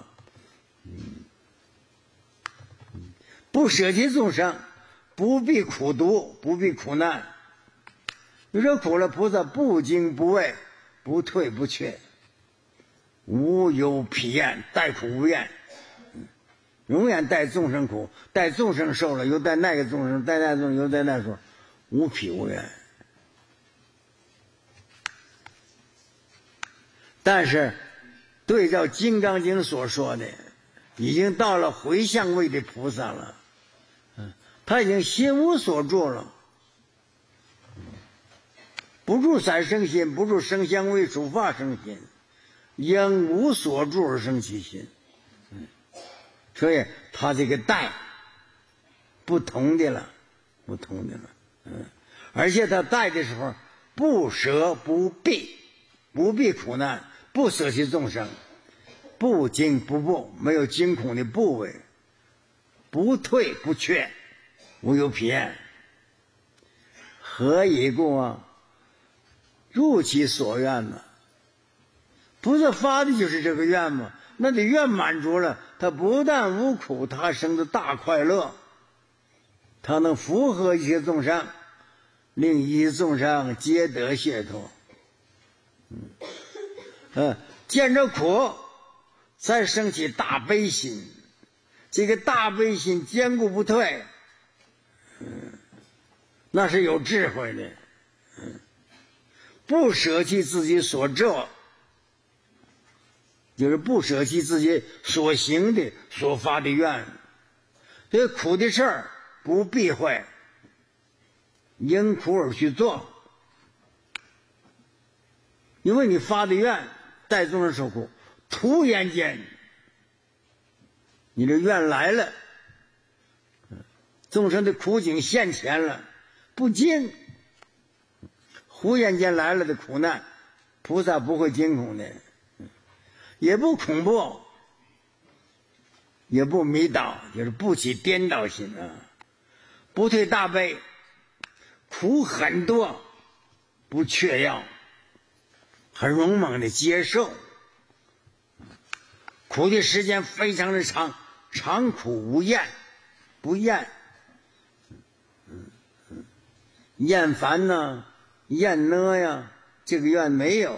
不舍弃众生，不必苦毒，不必苦难。你说苦了，菩萨不惊不畏，不退不却，无有疲厌，带苦无厌，永远带众生苦，带众生受了，又带那个众生，带那众生，又带那众生，无疲无厌。但是对照《金刚经》所说的，已经到了回向位的菩萨了，他已经心无所住了，不住三生心，不住声香味触法生心，因无所住而生其心。所以他这个带不同的了，不同的了。而且他带的时候不舍不避，不避苦难，不舍弃众生，不惊不怖，没有惊恐的部位，不退不却，无有疲厌。何以故啊？如其所愿呢？菩萨发的就是这个愿嘛，那你愿满足了，他不但无苦，他生的大快乐，他能符合一切众生，令一切众生皆得解脱。见着苦再升起大悲心，这个大悲心坚固不退，那是有智慧的。不舍弃自己所作， 就是不舍弃自己所行的、所发的愿。这苦的事儿不避讳，因苦而去做。因为你发的愿带众生受苦，突然间你的愿来了，众生的苦境现前了，不禁忽然间来了的苦难，菩萨不会惊恐的，也不恐怖，也不迷倒，就是不起颠倒心啊，不退大悲，苦很多，不却要，很勇猛的接受。苦的时间非常的长，长苦无厌，不厌。厌烦呢，厌呢呀，这个愿没有。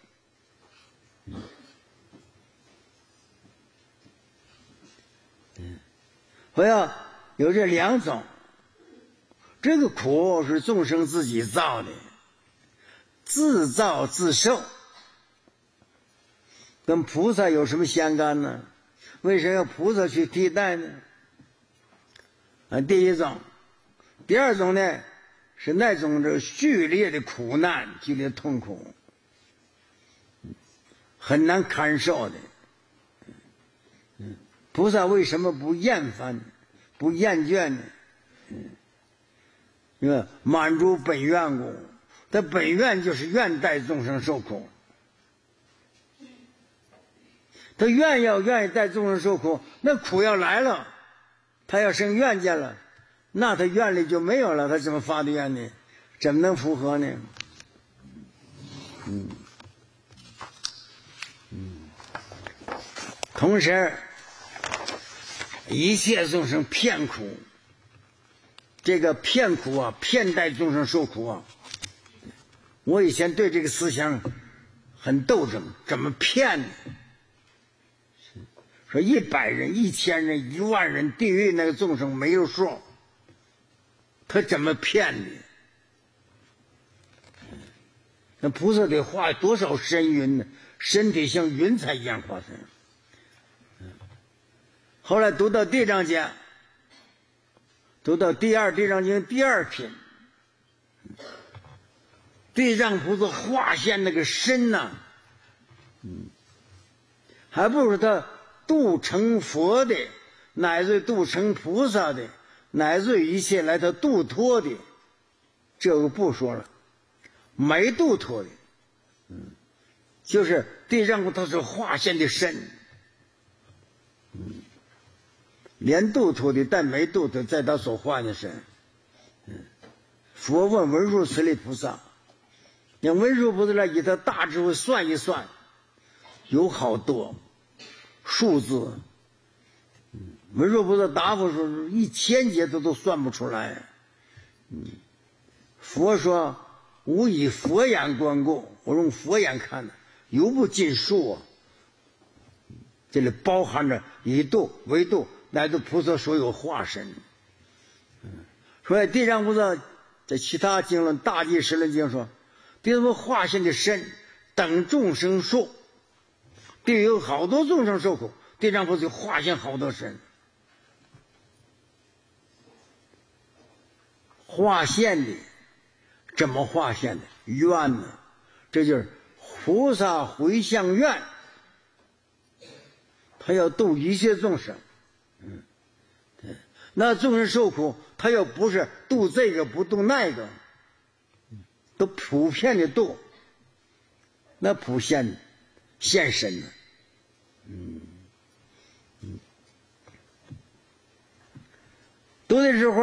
我要有这两种，这个苦是众生自己造的，自造自受，跟菩萨有什么相干呢？为什么要菩萨去替代呢？第一种。第二种呢，是那种这剧烈的苦难，剧烈痛苦，很难堪受的。菩萨为什么不厌烦、不厌倦呢？因为满足本愿故，他本愿就是愿带众生受苦。他愿意带众生受苦，那苦要来了，他要生怨见了，那他愿力就没有了，他怎么发的愿呢？怎么能符合呢？同时一切众生骗苦，这个骗苦啊，骗带众生受苦啊，我以前对这个思想很斗争，怎么骗呢？说100人、1000人、10000人，地狱那个众生没有数，他怎么骗你？那菩萨得化多少身云呢？身体像云彩一样化身。后来读到地藏经，读到地藏经第2品，地藏菩萨化现那个身呐，还不如他度成佛的，乃至度成菩萨的，乃至一切来他度脱的，这个不说了。没度脱的，就是地藏菩萨是化现的身，连度脱的，但没度脱，在他所化的身。佛问文殊师利菩萨，让文殊菩萨来以他大智慧算一算，有好多数字。文殊菩萨答复说，1000劫都算不出来。佛说，吾以佛眼观故，我用佛眼看的，犹不尽数啊。这里包含着以度为度，乃至菩萨所有化身。所以地藏菩萨在其他经论大寂十轮经说，地藏菩萨化现的身等众生数，地狱有好多众生受苦，地藏菩萨就化现好多身。化现的怎么化现的？愿呢？这就是菩萨回向愿，他要度一切众生。那众生受苦，他要不是度这个不度那个，都普遍的度，那普现身呢？读的时候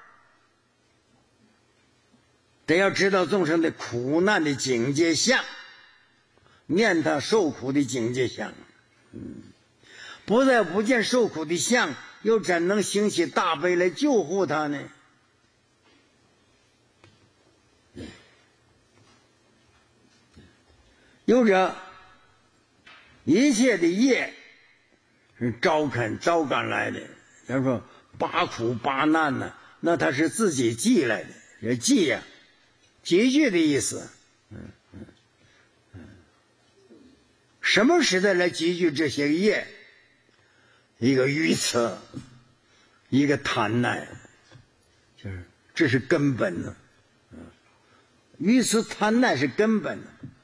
得要知道众生的苦难的境界相，念他受苦的境界相。不再不见受苦的相，又怎能兴起大悲来救护他呢？有者一切的业是招感来的，比如说八苦八难呢，那他是自己记来的，这记呀，集聚的意思。 什么使得来积聚这些业？一个愚痴，一个贪爱，就是这是根本的。愚痴贪爱是根本的。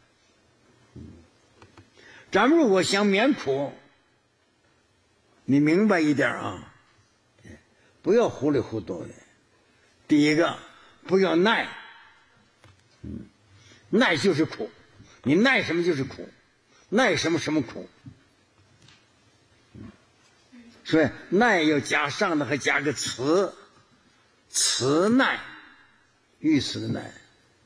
咱们如果想免苦，你明白一点啊，不要糊里糊涂的。第一个，不要耐，耐就是苦，你耐什么就是苦，耐什么什么苦。所以耐要加上的还加个慈，慈耐，愚痴的耐。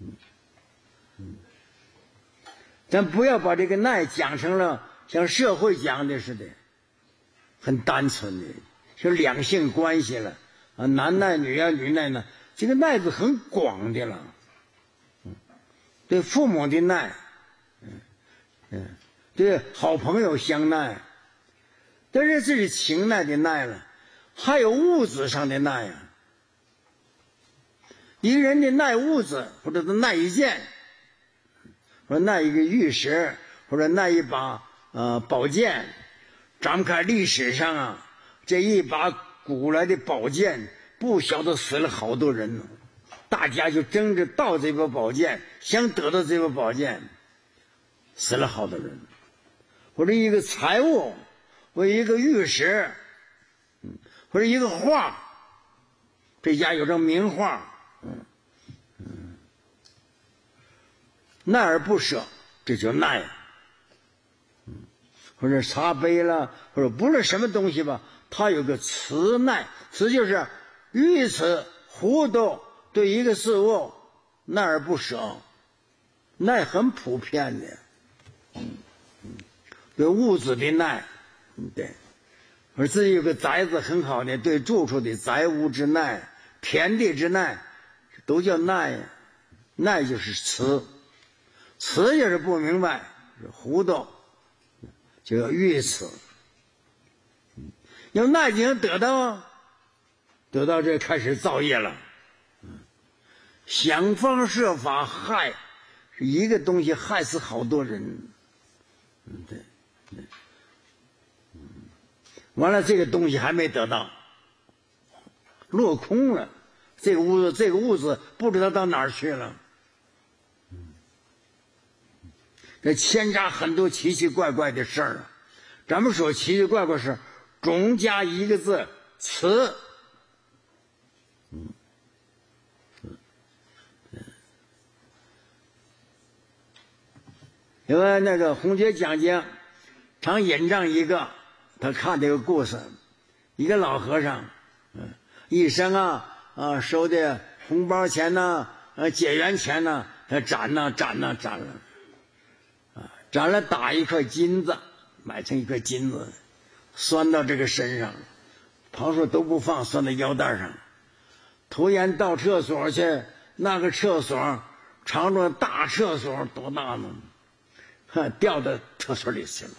咱不要把这个耐讲成了像社会讲的似的，很单纯的，是两性关系了啊，男耐女啊，女耐呢，这个耐字很广的了。对父母的耐，对好朋友相耐，但是这是情耐的耐了，还有物质上的耐啊。一个人的耐物质，或者是耐一件，或者耐一个玉石，或者耐一把宝剑。咱们看历史上啊，这一把古来的宝剑，不晓得死了好多人呢。大家就争着盗这把宝剑，想得到这把宝剑，死了好多人。或者一个财物，或者一个玉石，或者一个画，这家有张名画，耐而不舍，这叫耐。或者茶杯了，或者不是什么东西吧，它有个慈耐，慈就是愚痴糊涂，对一个事物耐而不舍，耐很普遍的。对物质的耐，对，而自己有个宅子很好的，对住处的宅屋之耐，田地之耐，都叫耐。耐就是慈，慈就是不明白，是糊涂，就叫愚痴。要耐就能得到这开始造业了。想方设法害，是一个东西害死好多人。对。完了，这个东西还没得到，落空了，这个物质不知道到哪儿去了。这牵插很多奇奇怪怪的事儿啊。咱们说奇奇怪怪事，总加一个字慈。因为那个红学讲经常引证一个，他看这个故事，一个老和尚，一生收的红包钱呐，解元钱呐，他攒了，攒了打一块金子，买成一块金子，拴到这个身上，旁说都不放，拴在腰带上。突然到厕所去，那个厕所长着大厕所多大呢？掉到厕所里去了。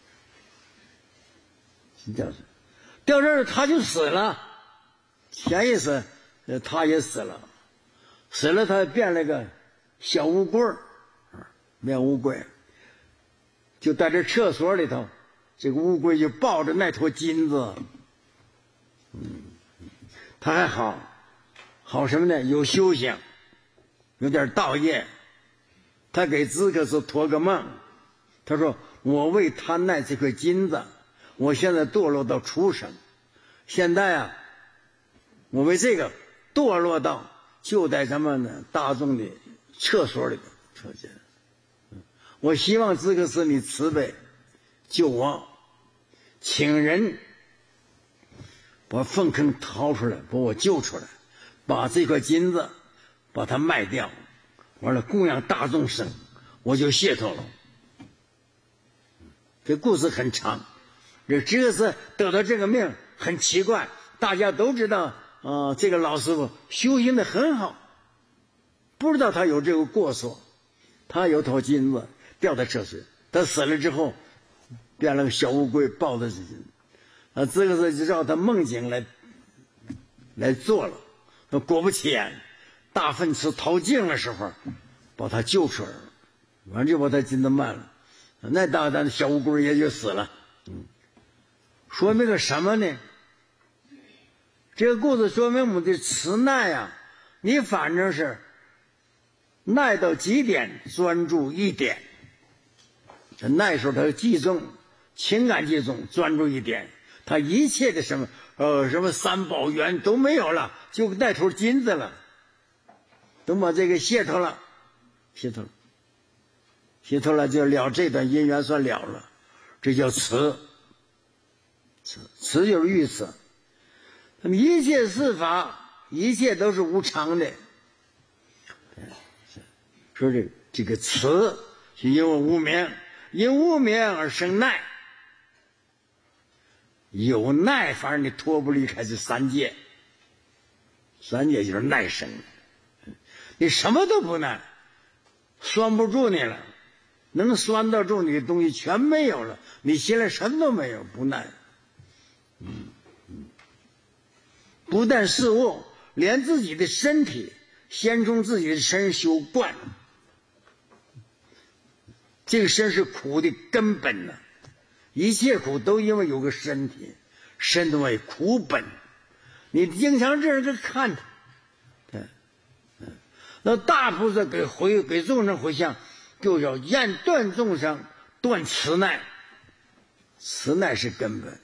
掉这儿他就死了，潜意识他也死了，他变了个小乌龟儿，变乌龟，就在这厕所里头，这个乌龟就抱着那坨金子，他还好什么呢？有修行，有点道业。他给资克斯托个梦，他说：我为贪爱这块金子，我现在堕落到畜生，现在我为这个堕落到就在咱们呢大众的厕所里头车间。我希望资克斯你慈悲救我，请人把粪坑掏出来，把我救出来，把这块金子把它卖掉，完了供养大众生，我就解脱了。这故事很长，这是得到这个命很奇怪，大家都知道这个老师傅修行的很好，不知道他有这个过错，他有坨金子掉在厕所，他死了之后变了个小乌龟抱着自己，这个是就照他梦境来做了。果不其然，大粪池掏净的时候把他救出来了，完就把他金子卖了， 那当然小乌龟也就死了。说明个什么呢？这个故事说明我们的持耐啊，你反正是耐到极点，专注一点。这耐时候他集中，情感集中，专注一点，他一切的什么三宝缘都没有了，就那头金子了，都把这个卸脱了，卸脱了就了，这段因缘算了了，这叫持。持就是欲持。那么一切事法，一切都是无常的。说这个持是因为无明，因无明而生耐，有耐反而你脱不离开这三界，三界就是耐生。你什么都不耐，拴不住你了，能拴得住你的东西全没有了，你心里什么都没有，不耐。不但事物，连自己的身体，先从自己的身修观。这个身是苦的根本呢，一切苦都因为有个身体，身为苦本。你经常这样去看它，对，那大菩萨给众生回向，就要厌断众生，断持耐，持耐是根本。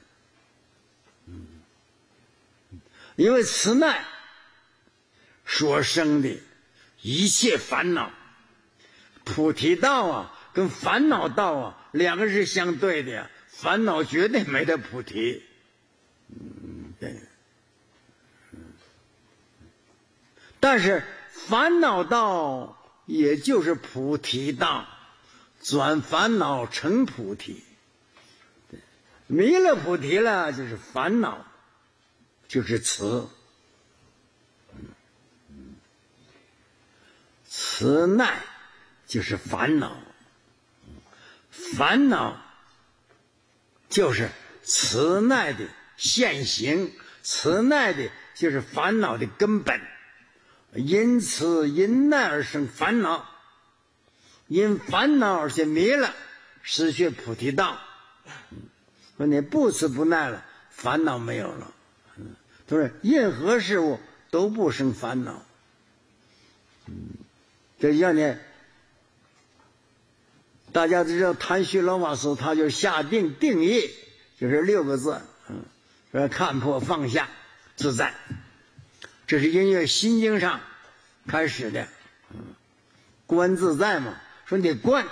因为持耐所生的一切烦恼，菩提道啊跟烦恼道啊两个是相对的呀，烦恼绝对没得菩提。对。但是烦恼道也就是菩提道，转烦恼成菩提。弥勒菩提了就是烦恼，就是持。持耐就是烦恼，烦恼就是持耐的现行，持耐的就是烦恼的根本。因此因耐而生烦恼，因烦恼而生迷了，失去菩提道。说你不持不耐了，烦恼没有了。都是任何事物都不生烦恼。这让你大家知道谭旭老法师他就下定义，就是6个字，说看破放下自在。这是因为心经上开始的，观自在嘛，说你观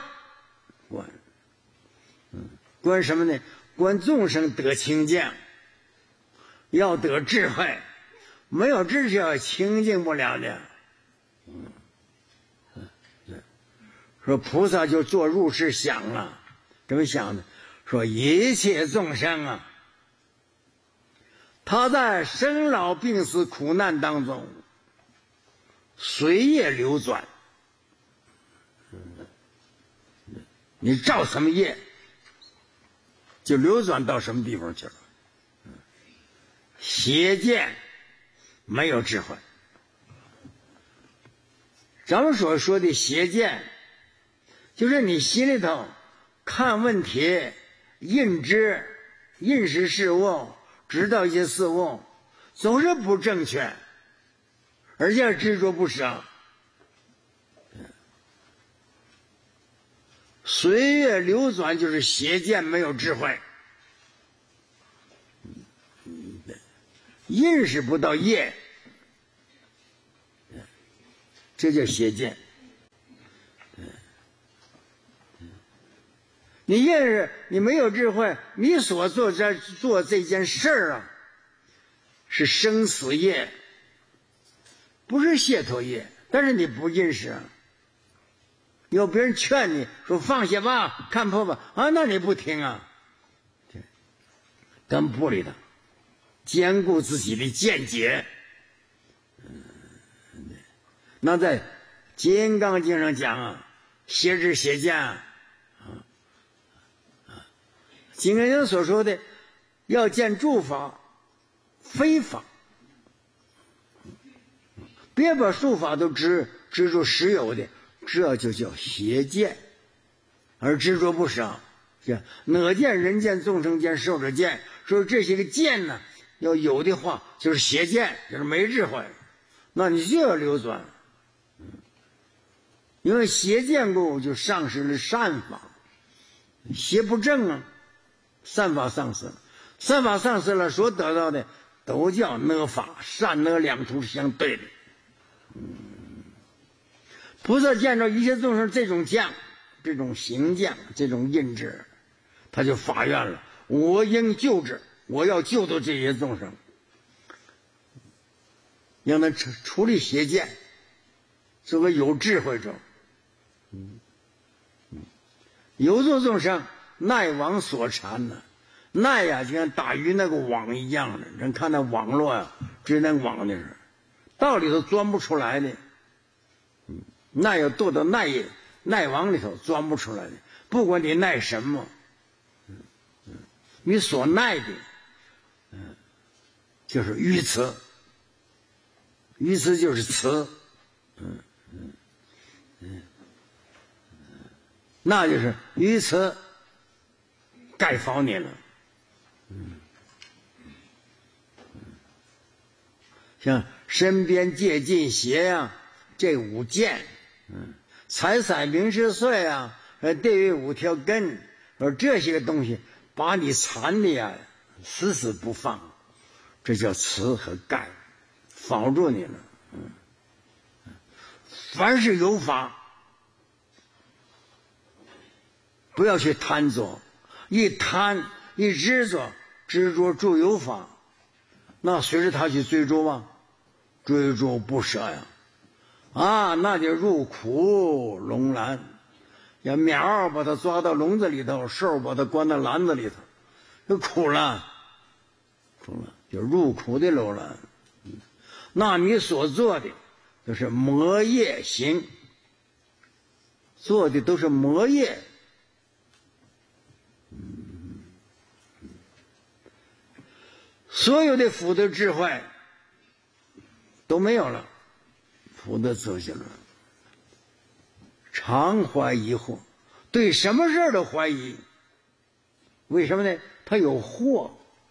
什么呢？观众生得清净，要得智慧，没有智慧清净不了的。说菩萨就做入世想了，怎么想的？说一切众生啊，他在生老病死苦难当中随业流转，你造什么业就流转到什么地方去了。邪见没有智慧，咱们所说的邪见就是你心里头看问题、认识事物、知道一些事物总是不正确，而且执着不舍。随业流转就是邪见没有智慧，认识不到业，这叫邪见。你认识你没有智慧，你所做这件事儿啊，是生死业，不是解脱业。但是你不认识啊，有别人劝你说放下吧，看破吧，啊，那你不听啊，根本不理他，兼顾自己的见解。那在《金刚经》上讲啊，邪知邪见啊，金刚经所说的要见诸法非法，别把诸法都执着实有的，这就叫邪见。 而执着不舍。哪见人见众生见寿者见，说这些个见呢，要有的话就是邪见，就是没智慧，那你就要流转。因为邪见故就丧失了善法，邪不正啊，善法丧失了，善法丧失了，所得到的都叫恶法，善恶两处是相对的。菩萨见着一切众生这种相，这种形象，这种印智，他就发愿了，我应救之，我要救度这些众生，让他处理邪见，做个有智慧者。有种众生耐网所缠呢，耐呀就像打鱼那个网一样的，人看那网络呀，追那网的是，道里头钻不出来的，耐要堕到耐网里头钻不出来的，不管你耐什么，你所耐的，就是愚痴，愚痴就是痴，那就是愚痴盖fal你了。像身边戒禁邪呀，这五见，财色名食睡啊，地狱五条根，这些个东西把你缠的呀，死死不放，这叫痴和盖，防住你了。凡是有法，不要去贪着，一贪一执着，执着住有法，那随着他去追逐吗？追逐不舍呀，那就入苦笼栏。像鸟把它抓到笼子里头，兽把它关到篮子里头，就苦了，就入苦的笼栏。那你所做的就是魔业行，做的都是魔业。所有的福德智慧都没有了，福德走下了，常怀疑惑，对什么事都怀疑。为什么呢？他有惑，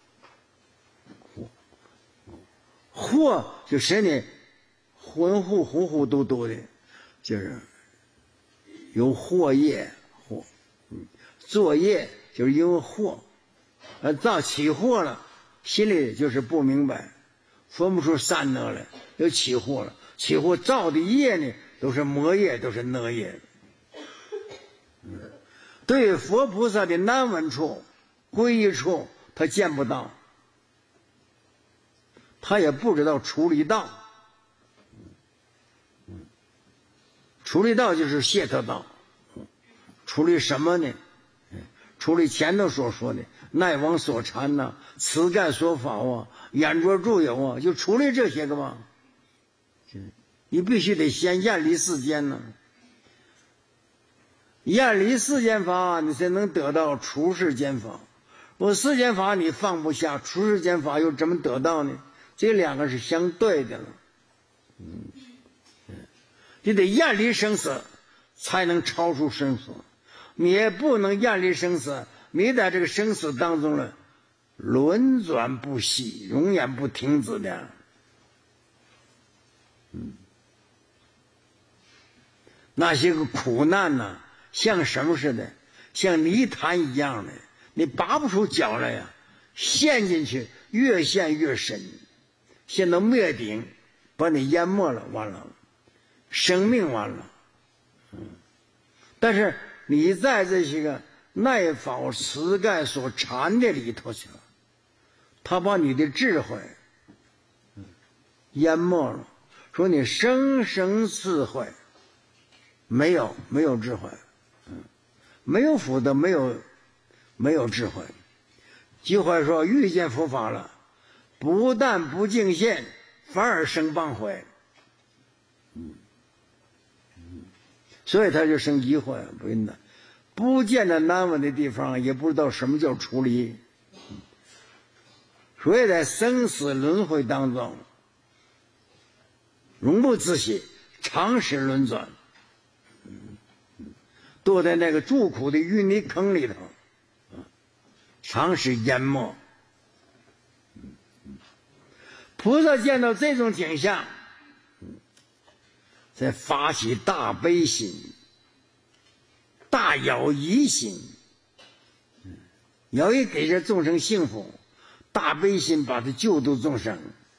惑就使你浑糊涂的，就是有惑业，作业就是因为惑，造起惑了，心里就是不明白，分不出善恶来，就起惑了。起惑造的业呢，都是魔业，都是恶业。对佛菩萨的难闻处、皈依处，他见不到，他也不知道出离道。出离道就是解脱道。出离什么呢？出离前头所说的耐网所缠呐，此盖所法啊，眼着住有啊，就出离这些个嘛。你必须得先厌离世间呢，厌离世间法，你才能得到出世间法。我世间法你放不下，出世间法又怎么得到呢？这两个是相对的了。你得厌离生死，才能超出生死。你也不能厌离生死，你在这个生死当中了，轮转不息，永远不停止的。那些个苦难呢，像什么似的？像泥潭一样的，你拔不出脚来呀，陷进去越陷越深，陷到灭顶，把你淹没了，完了，生命完了。但是你在这些个耐法持盖所缠的里头去了，他把你的智慧淹没了，说你生生智慧没有智慧，没有福德，没有智慧。句话说，遇见佛法了，不但不敬献，反而生谤悔。所以他就生疑惑，不见得难闻的地方，也不知道什么叫出离。所以在生死轮回当中，永不自息，常时轮转。 躲在那个住苦的淤泥坑里头，常是淹没。菩萨见到这种景象，才发起大悲心、大摇疑心，要以给这众生幸福，大悲心把他救度众生。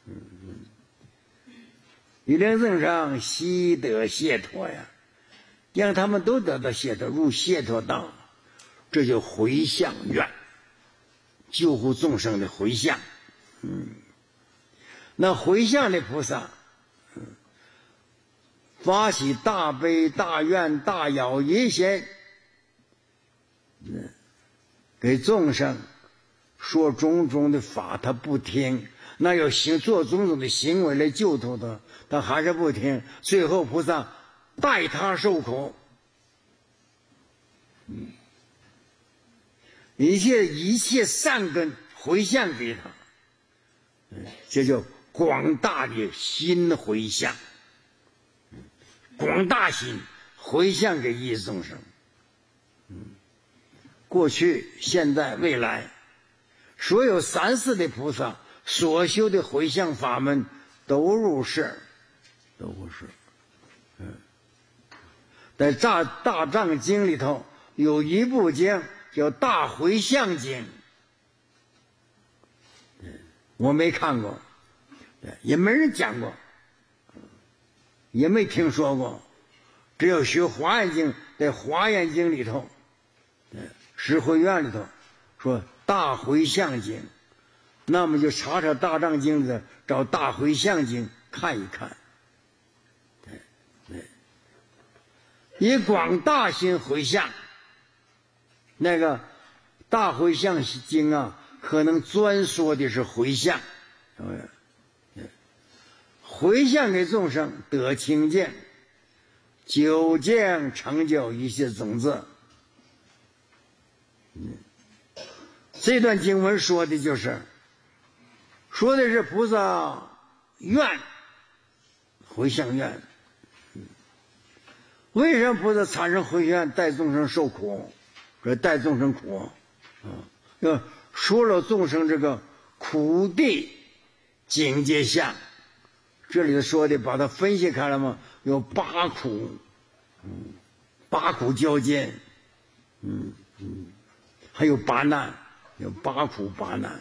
以令众生悉得解脱呀，让他们都得到解脱，入解脱道，这就回向愿，救护众生的回向。那回向的菩萨，发起大悲大愿大摇疑心，给众生说种种的法，他不听，那要做种种的行为来救度他，他还是不听，最后菩萨代他受苦。一切善根回向给他，这叫广大的心回向，广大心回向给一切众生。过去现在未来，所有三世的菩萨所修的回向法门都如是。在大藏经里头有一部经叫大回向经，我没看过，也没人讲过，也没听说过，只有学华严经，在华严经里头，释慧院里头说大回向经，那么就查查大藏经里的，找大回向经看一看。以广大心回向，那个大回向经啊，可能专说的是回向，回向给众生得清净，究竟成就一切种子。这段经文说的是菩萨愿，回向愿。为什么菩萨产生回向带众生受苦？说带众生苦，要说了众生这个苦的境界相。这里说的把它分析开了吗？有八苦，八苦交煎，还有八难，有八苦八难。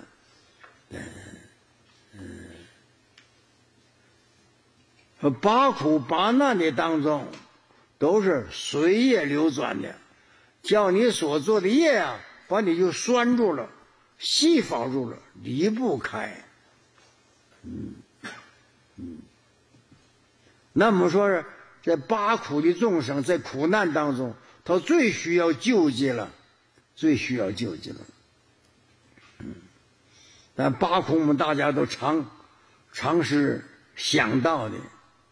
八苦八难的当中，都是随业流转的，叫你所做的业啊，把你就拴住了，系缚住了，离不开。那么说是在八苦的众生，在苦难当中，他最需要救济了，最需要救济了。但八苦我们大家都常是想到的，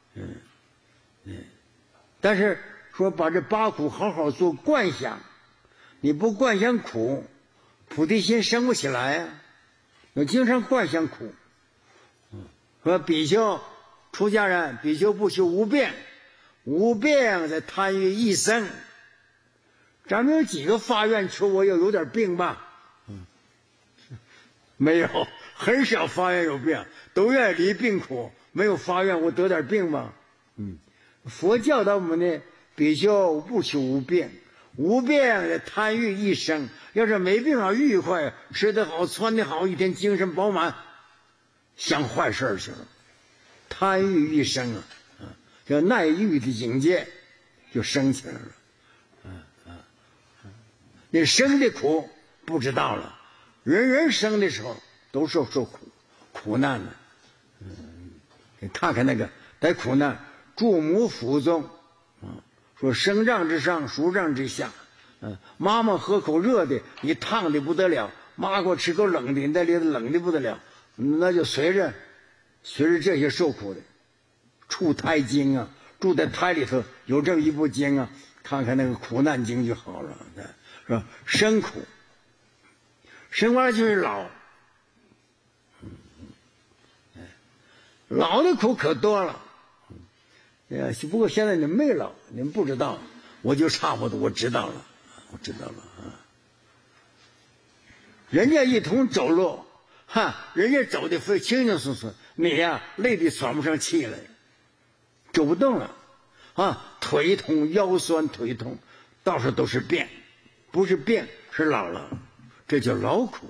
但是说把这八苦好好做观想，你不观想苦，菩提心生不起来啊。要经常观想苦。说比丘出家人，比丘不修无病，无病在贪欲一生。咱们有几个发愿求我要有点病吧？没有，很少发愿有病，都愿意离病苦，没有发愿我得点病吧。佛教导我们呢，比丘不求无病，无病的贪欲一生。要是没病啊，愉快，吃得好，穿得好，一天精神饱满，想坏事去了。贪欲一生啊，叫耐欲的境界就升起来了。你生的苦不知道了，人生的时候都受苦难的。你看看那个在苦难，诸母腹中，说生长之上，熟长之下，妈妈喝口热的，你烫的不得了；妈给我吃口冷的，你在里头冷的不得了。那就随着这些受苦的，处胎经啊，住在胎里头有这么一部经啊，看看那个苦难经就好了，是吧？生苦，生完了就是老，老的苦可多了。不过现在你们没老，你们不知道， 我就差不多，我知道了啊。人家一同走路，人家走的非清清楚楚，你呀累得喘不上气来，走不动了腿痛腰酸腿痛，到处都是病，不是病是老了，这叫劳苦。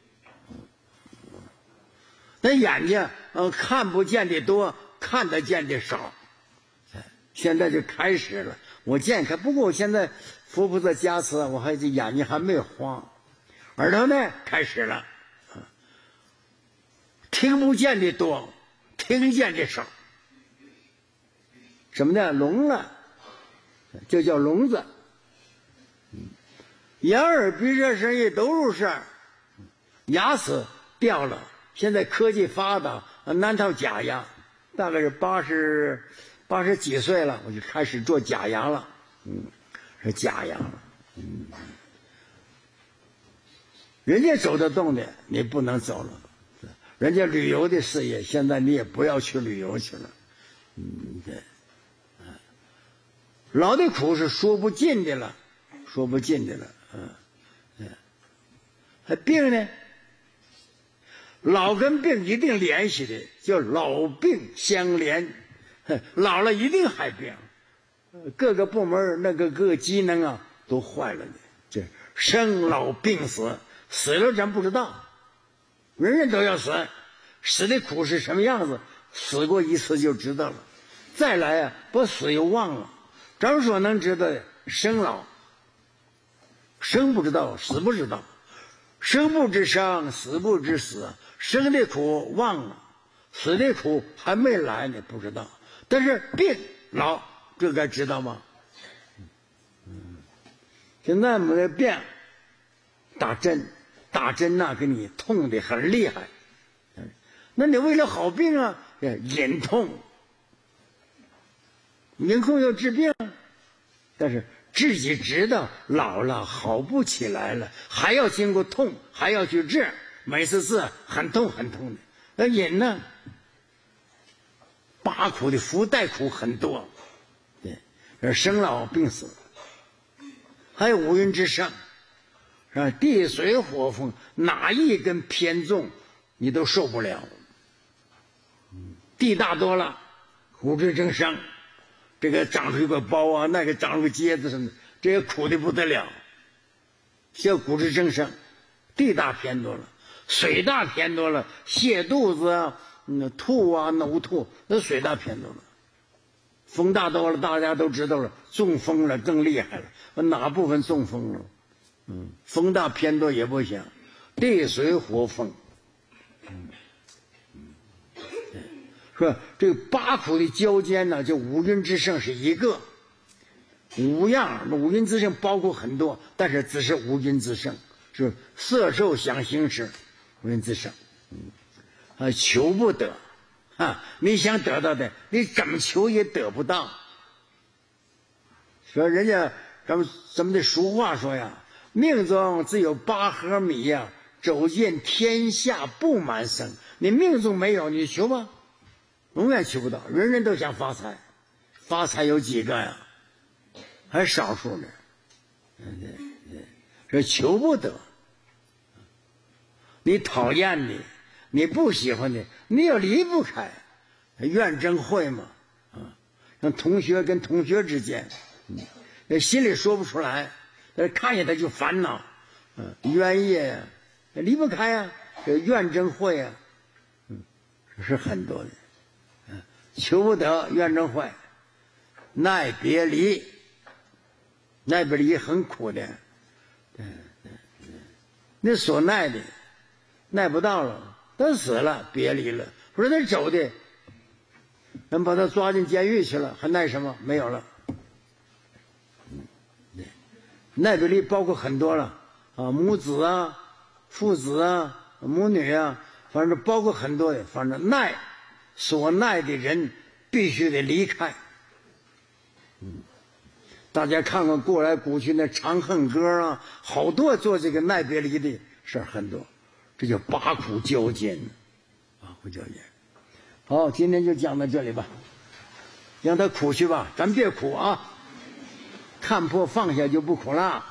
那眼睛看不见的多，看得见的少，现在就开始了。我健康，不过我现在佛菩萨加持，我还这眼睛还没花，耳朵呢开始了，听不见的多，听见的少。什么呢？聋了，这叫聋子。眼耳鼻舌身意都入事，牙齿掉了。现在科技发达，难套假牙，大概是80几岁了，我就开始做假牙了，是假牙了，人家走得动的，你不能走了，人家旅游的事业，现在你也不要去旅游去了，对，老的苦是说不尽的了，还病呢。老跟病一定联系的，叫老病相连，老了一定害病，各个部门各个机能都坏了的。这生老病死，死了咱不知道，人人都要死，死的苦是什么样子，死过一次就知道了。再来把死又忘了。咱所能知道的生老，生不知道，死不知道，生不知生，死不知死。生的苦忘了，死的苦还没来呢，不知道。但是病老这该知道吗？现在我们的病打针给你痛得很厉害，那你为了好病忍痛要治病，但是自己知道老了好不起来了，还要经过痛，还要去治。每次治很痛的，那忍呢？八苦的福带苦很多，对，生老病死，还有五蕴之盛，是吧？地水火风哪一根偏重，你都受不了。地大多了，骨质增生，这个长出一个包那个长出个疖子什么的，这些苦的不得了，叫骨质增生。地大偏多了。水大偏多了，泻肚子吐呕吐，那水大偏多了。风大多了，大家都知道了，中风了更厉害了。哪部分中风了？风大偏多也不行，地水火风，说这个八苦的交间呢，就五蕴之盛是一个，五蕴之盛包括很多，但是只是五蕴之盛，是色受想行识。五蕴之盛，求不得你想得到的，你怎么求也得不到。说人家咱们的俗话说呀，命中只有8盒米呀，走进天下不满生。你命中没有，你求吧，永远求不到。人人都想发财，发财有几个呀？还少数呢。说求不得。你讨厌的，你不喜欢的，你又离不开，怨憎会嘛，像同学跟同学之间，心里说不出来，但是看见他就烦恼，冤业离不开啊，这怨憎会啊，是很多的，求不得怨憎会，耐别离很苦的，那所耐的。耐不到了，他死了，别离了。不是他走的，人把他抓进监狱去了，还耐什么？没有了。耐别离包括很多了母子父子母女反正包括很多的，反正所耐的人必须得离开。大家看看过来古去那《长恨歌》好多做这个耐别离的事很多。这叫八苦交间，好，今天就讲到这里吧，让他苦去吧，咱别苦啊。 看破放下就不苦了。